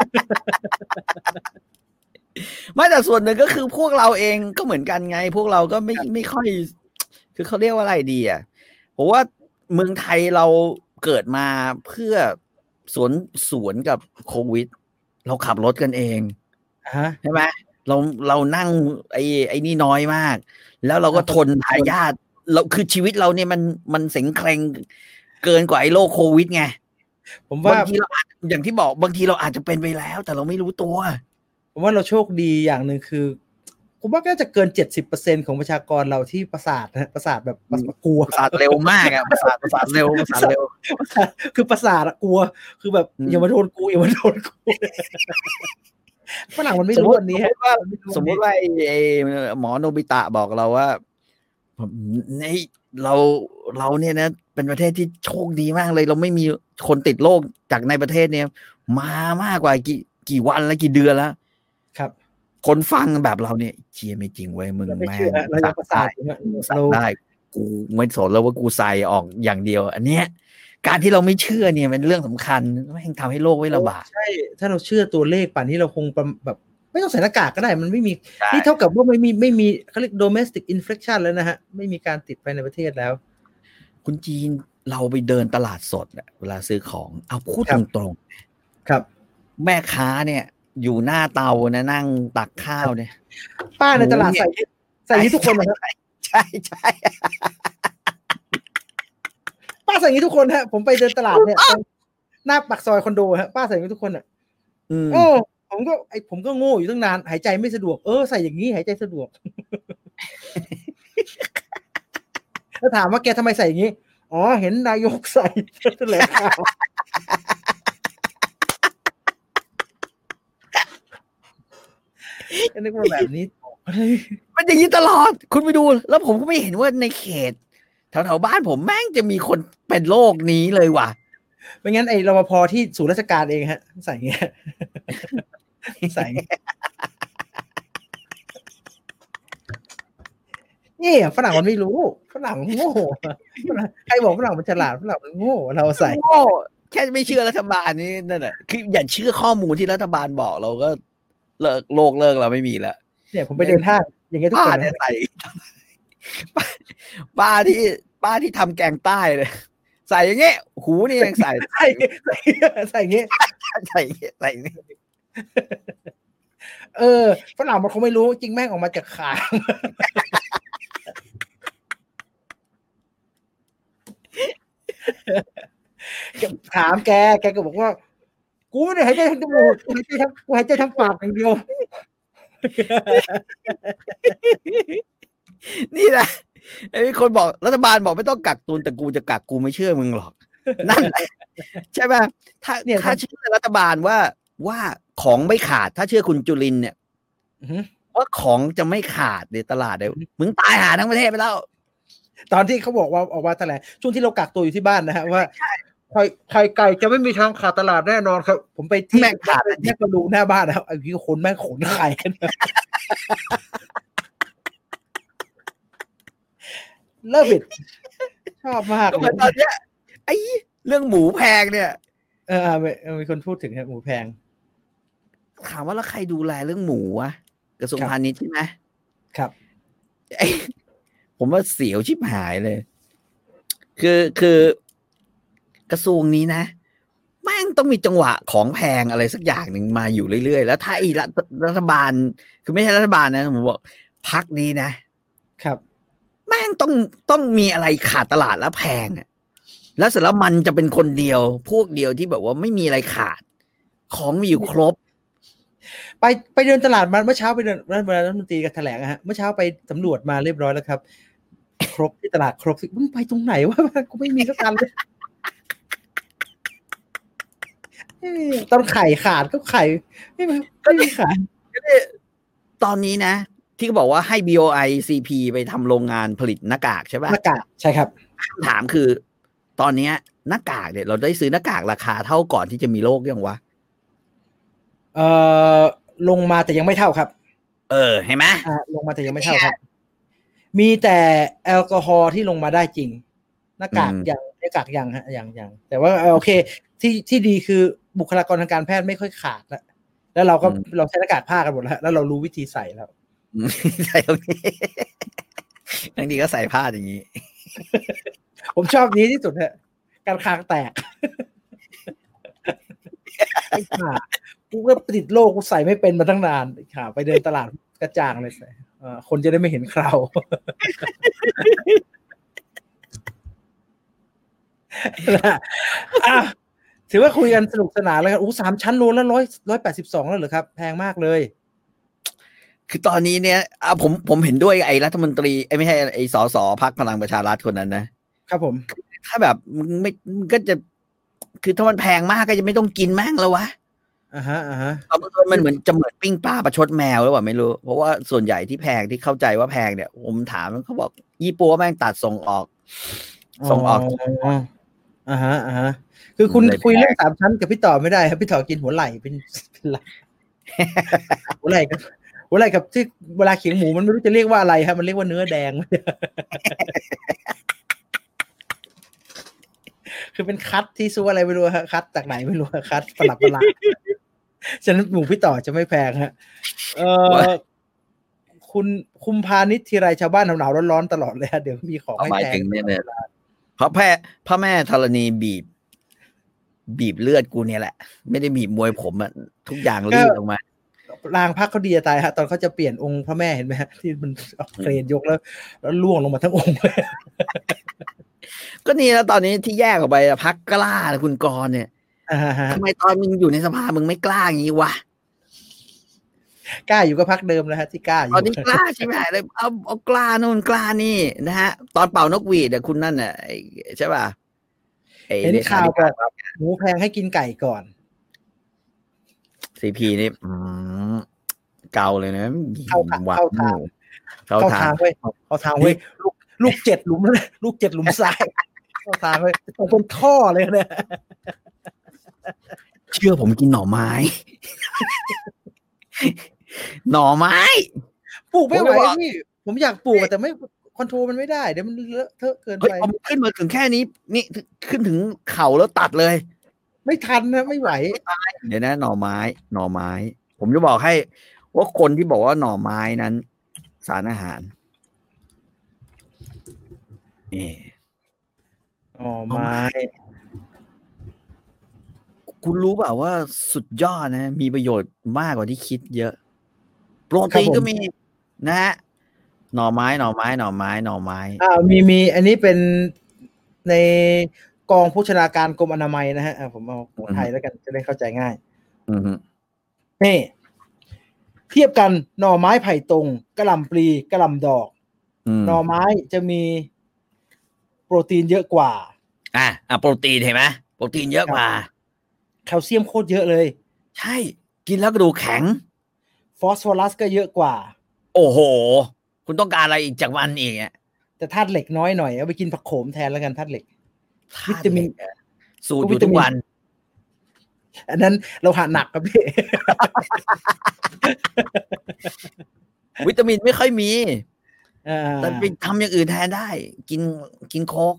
ไม่แต่ส่วนหนึ่งก็คือพวกเราเองก็เหมือนกันไงพวกเราก็ไม่ไม่ค่อยคือเขาเรียกว่าอะไรดีอ่ะผมว่าเมืองไทยเราเกิดมาเพื่อสวนสวนกับโควิดเราขับรถกันเองใช่ไหมเราเรานั่งไอ้ไอ้นี่น้อยมากแล้วเราก็ทนทายาทเราคือชีวิตเราเนี่ยมันมันเสงเคร่งเกินกว่าไอ้โรคโควิดไงผมว่าบางทีเราอย่างที่บอกบางทีเราอาจจะเป็นไปแล้วแต่เราไม่รู้ตัวผมว่าเราโชคดีอย่างหนึ่งคือผมว่าก็จะเกิน เจ็ดสิบเปอร์เซ็นต์ ของประชากรเราที่ประสาทนะประสาทแบบกลัวประสาทเร็วมากอ่ะประสาทประสาทเร็วประสาทเร็วคือประสาทกลัวคือแบบอย่ามาโดนกูอย่ามาโดนกูฝรั่งมันไม่รู้อันนี้ว่าสมมติว่าไอ้หมอโนบิตะบอกเราว่าในเราเราเนี่ยนะเป็นประเทศที่โชคดีมากเลยเราไม่มีคนติดโรคจากในประเทศเนี่ยมามากกว่ากี่กี่วันแล้วกี่เดือนแล้วครับคนฟังแบบเราเนี่ยเชียร์ไม่จริงเว้ยมึงแม่งเรายังประสาทเราได้กูไม่สนแล้วว่ากูใส่ออกอย่างเดียวอันเนี้ยการที่เราไม่เชื่อเนี่ยเป็นเรื่องสำคัญแม่งทำให้โลกไม่ระบาดใช่ถ้าเราเชื่อตัวเลขป่านนี้เราคงแบบไม่ต้องใส่หน้ากากก็ได้มันไม่มีนี่เท่ากับว่าไม่มีไม่มีเขาเรียก domestic infection แล้วนะฮะไม่มีการติดภายในประเทศแล้วคุณจีนเราไปเดินตลาดสดเวลาซื้อของเอาพูดตรงๆครับแม่ค้าเนี่ยอยู่หน้าเตานะนั่งตักข้าวเนี่ยป้าในตลาดใส่ใส่ทุกคนนะใช่ใช่ป้าใส่อย่างนี้ทุกคนฮะผมไปเดินตลาดเนี่ยหน้าปากซอยคอนโดฮะป้าใส่อย่างนี้ทุกคนอ่ะโอ้ผมก็ไอผมก็โง่อยู่ตั้งนานหายใจไม่สะดวกเออใส่อย่างนี้หายใจสะดวกแล้วถามว่าแกทำไมใส่อย่างนี้อ๋อเห็นนายกใส่แถลงข่าวนึกว่าแบบนี้มันอย่างนี้ตลอดคุณไปดูแล้วผมก็ไม่เห็นว่าในเขตแถวๆบ้านผมแม่งจะมีคนเป็นโรคนี้เลยว่ะไม่งั้นไอ้รปภที่ศูนย์ราชการเองฮะใส่เงี้ยใส่นี่ฝรั่งมันไม่รู้ฝรั่งโง่ใครบอกฝรั่งมันฉลาดฝรั่งมันโง่เราใส่โง่แค่ไม่เชื่อรัฐบาลนี่นั่นแหละคืออย่าเชื่อข้อมูลที่รัฐบาลบอกเราก็เลิกโลกเลิกเราไม่มีแล้วเนี่ยผมไปเดินห้างอย่างเงี้ยทุกคนใส่ป้าที่ป้าที่ทำแกงใต้เลยใส่อย่างเงี้ยหูนี่ยังใส่ใส่ใส่ใส่อย่างเงี้ยใส่ใส่เออฝรั่งมันคงไม่รู้จริงแม่งออกมาจากขางถามแกแกก็บอกว่ากูไม่ได้หายใจทางจมูกกูหายใจทางกูหายใจทางปากอย่างเดียวนี่แหละไอ้คนบอกรัฐบาลบอกไม่ต้องกักตุนแต่กูจะกักกูไม่เชื่อมึงหรอกนั่นแหละใช่ป่ะถ้าถ้าเชื่อรัฐบาลว่าว่าของไม่ขาดถ้าเชื่อคุณจุลินเนี่ยว่าของจะไม่ขาดในตลาดเลยมึงตายหาทั้งประเทศไปแล้วตอนที่เขาบอกว่าออกมาแถลงช่วงที่เรากักตัวอยู่ที่บ้านนะฮะว่าไข่ไข่ไก่จะไม่มีทางขาดตลาดแน่นอนครับผมไปที่แม่งขาดแยกกระดูหน้าบ้านนะครับไอ้ที่คนแม่งขนไข่กันเลิฟอิทชอบมากเหมือนตอนเนี้ยไอ้เรื่องหมูแพงเนี่ยเออมีคนพูดถึงหมูแพงถามว่าแล้วใครดูแลเรื่องหมูวะกระทรวงพาณิชย์ใช่ไหมครับไอ้ผมว่าเสียวชิบหายเลยคือคือกระทรวงนี้นะแม่งต้องมีจังหวะของแพงอะไรสักอย่างหนึ่งมาอยู่เรื่อยๆแล้วถ้าไอ้รัฐบาลคือไม่ใช่รัฐบาลนะผมบอกพรรคนี้นะครับแม่งต้องต้องมีอะไรขาดตลาดแล้วแพงอ่ะแล้วเสร็จแล้วมันจะเป็นคนเดียวพวกเดียวที่แบบว่าไม่มีอะไรขาดของมีอยู่ครบไปไปเดินตลาดมาเมื่อเช้าไปเดินรัฐมนตรีกับแถลงฮะเมื่อเช้าไปสำรวจมาเรียบร้อยแล้วครับครบที่ตลาดครบมึงไปตรงไหนวะกูไม่มีสักอันเลยตอนไข่ขาดก็ไข่ไม่ไม่มีขายตอนนี้นะที่เขาบอกว่าให้ บี โอ ไอ ซี พี ไปทำโรงงานผลิตหน้ากากใช่ป่ะหน้ากากใช่ครับคำถามคือตอนนี้หน้ากากเนี่ยเราได้ซื้อหน้ากากราคาเท่าก่อนที่จะมีโรคยังวะเอ่อลงมาแต่ยังไม่เท่าครับเออเห็นไหมอ่าลงมาแต่ยังไม่เท่าครับมีแต่แอลกอฮอล์ที่ลงมาได้จริงหน้ากากอย่างหน้ากากยังฮะอย่างอย่างแต่ว่าโอเคที่ที่ดีคือบุคลากรทางการแพทย์ไม่ค่อยขาดแล้วแล้วเราก็เราใช้หน้ากากผ้ากันหมดแล้วแล้วเรารู้วิธีใส่แล้วใส่ตรงนี้บางทีก็ใส่ผ้าอย่างนี้ผมชอบนี้ที่สุดฮะการคางแตกไอ้ขากูก็ติดโรคกูใส่ไม่เป็นมาตั้งนานขาไปเดินตลาดกระจ่างเลยใส่คนจะได้ไม่เห็นคราวถือว่าคุยกันสนุกสนานแล้วครับอู้สามชั้นโลละร้อยร้อยแปดสิบสองแล้วเหรอครับแพงมากเลยคือตอนนี้เนี่ยผมผมเห็นด้วยไอ้รัฐมนตรีไอ้ไม่ใช่ไอ้สสพรรคพลังประชารัฐคนนั้นนะครับผมถ้าแบบมึงไม่มึงก็จะคือถ้ามันแพงมากก็จะไม่ต้องกินแม่งแล้ววะอ่าฮะอ่าฮะมันเหมือนจะเหมือนปิ้งปลาประชดแมวหรือเปล่าไม่รู้เพราะว่าส่วนใหญ่ที่แพงที่เข้าใจว่าแพงเนี่ยผมถามเขาบอกยี่ปัวแม่งตัดส่งออกส่งออกอ่าฮะอ่าฮะคือคุณคุยเรื่องสามชั้นกับพี่ต่อไม่ได้ครับพี่ต่อกินหัวไหล่เป็นเป็นหลักหัวไหล่กับหัวไหล่กับที่เวลาเขียงหมูมันไม่รู้จะเรียกว่าอะไรครับมันเรียกว่าเนื้อแดงคือเป็นคัตที่ซูอะไรไม่รู้ฮะคัตจากไหนไม่รู้คัตประหลาดประหลาดฉะนั้นหมูพี่ต่อจะไม่แพงฮะเออคุณคุมพาณิชย์ทีไรชาวบ้านหนาวๆร้อนๆตลอดเลยฮะเดี๋ยวมีของให้แพงเนี่ยเพราะแพ่พระแม่ธรณีบีบบีบเลือดกูเนี่ยแหละไม่ได้บีบมวยผมอะทุกอย่างรีดออกมารางพักเขาดีตายฮะตอนเขาจะเปลี่ยนองค์พระแม่เห็นไหมฮะที่มันเครนยกแล้วแล้วล่วงลงมาทั้งองค์ก็นี่แล้วตอนนี้ที่แยกออกไปพักกล้าคุณกรเนี่ยทำไมตอนมึงอยู่ในสภามึงไม่กล้าอย่างนี้วะกล้าอยู่ก็พักเดิมแล้วฮะที่กล้าอยู่ตอนนี้กล้าใช่ไหมเลยเอาเอากล้านู่นกล้านี่นะฮะตอนเป่านกหวีดเนี่ยคุณนั่นน่ะใช่ป่ะเห็นข่าวแบบหมูแพงให้กินไก่ก่อนซีพีนี่เกาเลยนะเข้าทางเข้าทางเข้าทางเว้ยเข้าทางเว้ยลูกลูกเจ็ดหลุมเลยลูกเจ็ดหลุมทรายเข้าทางเว้ยตรงเป็นท่อเลยเนี่ยเชื่อผมกินหน่อไม้ หน่อไม้ปลูกไม่ไหวพี่ผมอยากปลูกแต่ไม่คอนโทรลมันไม่ได้เดี๋ยวมันเลอะเทอะเกินไปเอาขึ้นมาถึงแค่นี้นี่ขึ้นถึงเข่าแล้วตัดเลยไม่ทันนะไม่ไหวเดี๋ยวนะหน่อไม้หน่อไม้ผมจะบอกให้ว่าคนที่บอกว่าหน่อไม้นั้นสารอาหารนี่หน่อไม้คุณรู้เปล่าว่าสุดยอดนะมีประโยชน์มากกว่าที่คิดเยอะโปรตีนก็มีนะฮะหน่อไม้หน่อไม้หน่อไม้หน่อไม้อ่ามีมีอันนี้เป็นในกองโภชนาการกรมอนามัยนะฮะผมเอาไทยแล้วกันจะได้เข้าใจง่ายอือฮึนี่เทียบกันหน่อไม้ไผ่ตรงกะหล่ำปลีกะหล่ำดอกหน่อไม้จะมีโปรตีนเยอะกว่าอ่ะอ่ะโปรตีนเห็นไหมโปรตีนเยอะกว่าแคลเซียมโคตรเยอะเลยใช่กินแล้วกระดูกแข็งฟอสฟอรัสก็เยอะกว่าโอ้โหคุณต้องการอะไรอีกจากมันอีกอ่ะแต่ธาตุเหล็กน้อยหน่อยเอาไปกินผักโขมแทนแล้วกันธาตุเหล็กวิตามินสูตรอยู่ทุกวันอันนั้นเราหาหนักครับพี่วิตามินไม่ค่อยมีแต่ไปทำอย่างอื่นแทนได้กินกินโค้ก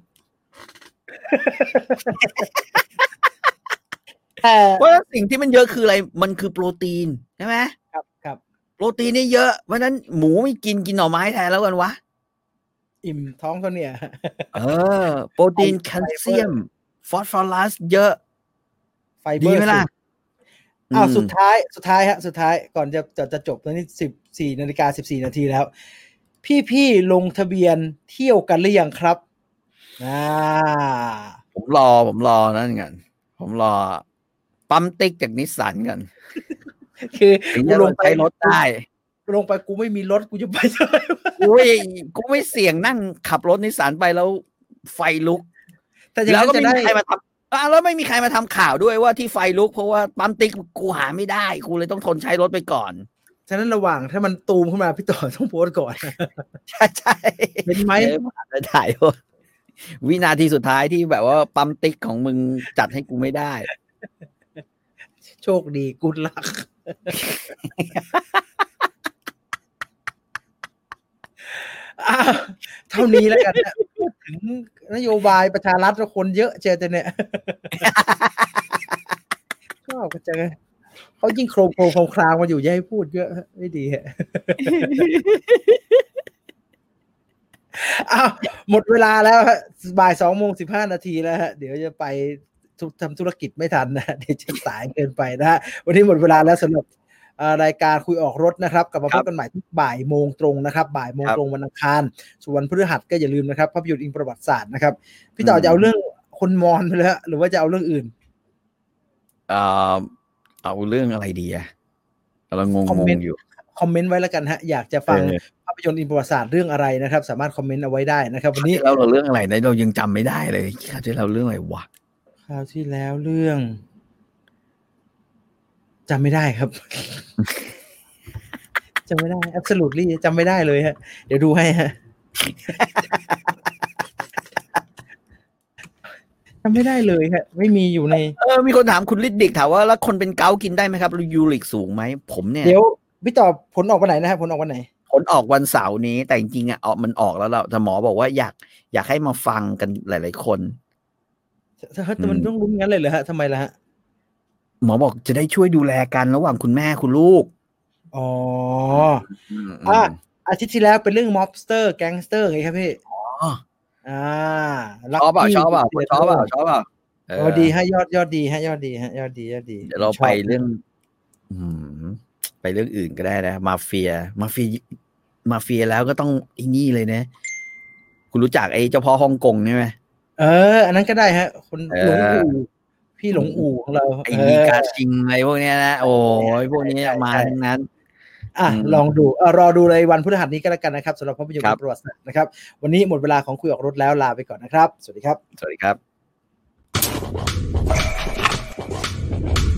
เพราะสิ่งที่มันเยอะคืออะไรมันคือโปรตีนใช่ไหมครับครับโปรตีนนี่เยอะเพราะนั้นหมูไม่กินกินหน่อไม้แทนแล้วกันวะอิ่มท้องเขาเนี่ยเออโปรตีนแคลเซียมฟอสฟอรัสเยอะไฟเบอร์ดีไหมล่ะอ้าวสุดท้ายสุดท้ายฮะสุดท้ายก่อนจะจะจะจบตอนนี้สิบสี่นาฬิกาสิบสี่นาทีแล้วพี่ๆลงทะเบียนเที่ยวกันหรือยังครับอ่าผมรอผมรอนั่นกันผมรอปั๊มติ๊กจากนิสสันกันคือกูลงไปรถได้ลงไปกูไม่มีรถกูจะไปทำไมกูไม่กูไม่เสี่ยงนั่งขับรถนิสสันไปแล้วไฟลุกแต่แล้วก็ไม่มีใครมาทำอ่ะแล้วไม่มีใครมาทำข่าวด้วยว่าที่ไฟลุกเพราะว่าปั๊มติ๊กกูหาไม่ได้กูเลยต้องทนใช้รถไปก่อนฉะนั้นระหว่างถ้ามันตูมขึ้นมาพี่ต่อต้องโพสก่อนใช่ใช่เห็นไหมถ่ายวินาทีสุดท้ายที่แบบว่าปั๊มติ๊กของมึงจัดให้กูไม่ได้โชคดีกุดลักเท่านี้แล้วกันนะพูดถึงนโยบายประชารัฐแล้วคนเยอะเจอแต่เนี่ยชอบกันจังเขายิ่งโครงโครงโครงครางมาอยู่อย่าให้พูดเยอะไม่ดีฮะอ้าวหมดเวลาแล้วฮะบ่ายสองโมงสิบห้านาทีแล้วฮะเดี๋ยวจะไปทำธุรกิจไม่ทันนะเดี๋ยวจะสายเกินไปนะฮะวันนี้หมดเวลาแล้วสำหรับรายการคุยออกรถนะครับกลับมาพบกันใหม่ที่บ่ายโมงตรงนะครับบ่ายโมงตรงวันอังคารส่วนวันพฤหัสก็อย่าลืมนะครับภาพยนตร์อิงประวัติศาสตร์นะครับพี่ต่อจะเอาเรื่องคนมอญไปเลยหรือว่าจะเอาเรื่องอื่นเอ่อเอาเรื่องอะไรดีอะเรางงๆอยู่คอมเมนต์ไว้แล้วกันฮะอยากจะฟังภาพยนตร์อิงประวัติศาสตร์เรื่องอะไรนะครับสามารถคอมเมนต์เอาไว้ได้นะครับวันนี้เราเราเรื่องอะไรนะเรายังจำไม่ได้เลยคราวที่เราเรื่องอะไรวะคราวที่แล้วเรื่องจำไม่ได้ครับจำไม่ได้ absolutely จำไม่ได้เลยฮะเดี๋ยวดูให้ฮะจำไม่ได้เลยฮะไม่มีอยู่ในเออมีคนถามคุณฤทธิ์ดิกถามว่าแล้วคนเป็นเกาต์กินได้ไหมครับยูริกสูงไหมผมเนี่ยเดี๋ยวพี่ตอบผลออกวันไหนนะครับผลออกวันไหนผลออกวันเสาร์นี้แต่จริงๆอ่ะออกมันออกแล้วแล้วแต่หมอบอกว่าอยากอยากให้มาฟังกันหลายๆคนแต่มันต้องรู้งั้นเลยเหรอฮะทำไมล่ะฮะหมอบอกจะได้ช่วยดูแลกันระหว่างคุณแม่คุณลูกอ๋ออ่ะอาทิตย์ที่แล้วเป็นเรื่อง mobster gangster ไงครับพี่อ๋ออ่าชอบเปล่าชอบเปล่าชอบเปล่าชอบเปล่าเออดีฮะยอดยอดดีฮะยอดดีฮะยอดดียอดดีเดี๋ยวเราไปเรื่องอืมไปเรื่องอื่นก็ได้นะมาเฟียมาเฟียมาเฟียแล้วก็ต้องไอ้นี่เลยนะคุณรู้จักไอ้เจ้าพ่อฮ่องกงใช่ไหมเอออันนั้นก็ได้ฮะคนหลงอู่พี่หลงอู่ของเราไอ้มีกาชิงอะไรพวกนี้นะโอ้ยพวกนี้มาทั้งนั้นอ่ะลองดูรอดูเลยวันพฤหัสนี้ก็แล้วกันนะครับสำหรับภาพยนตร์ประวัติศาสตร์นะครับวันนี้หมดเวลาของคุยออกรถแล้วลาไปก่อนนะครับสวัสดีครับสวัสดีครับ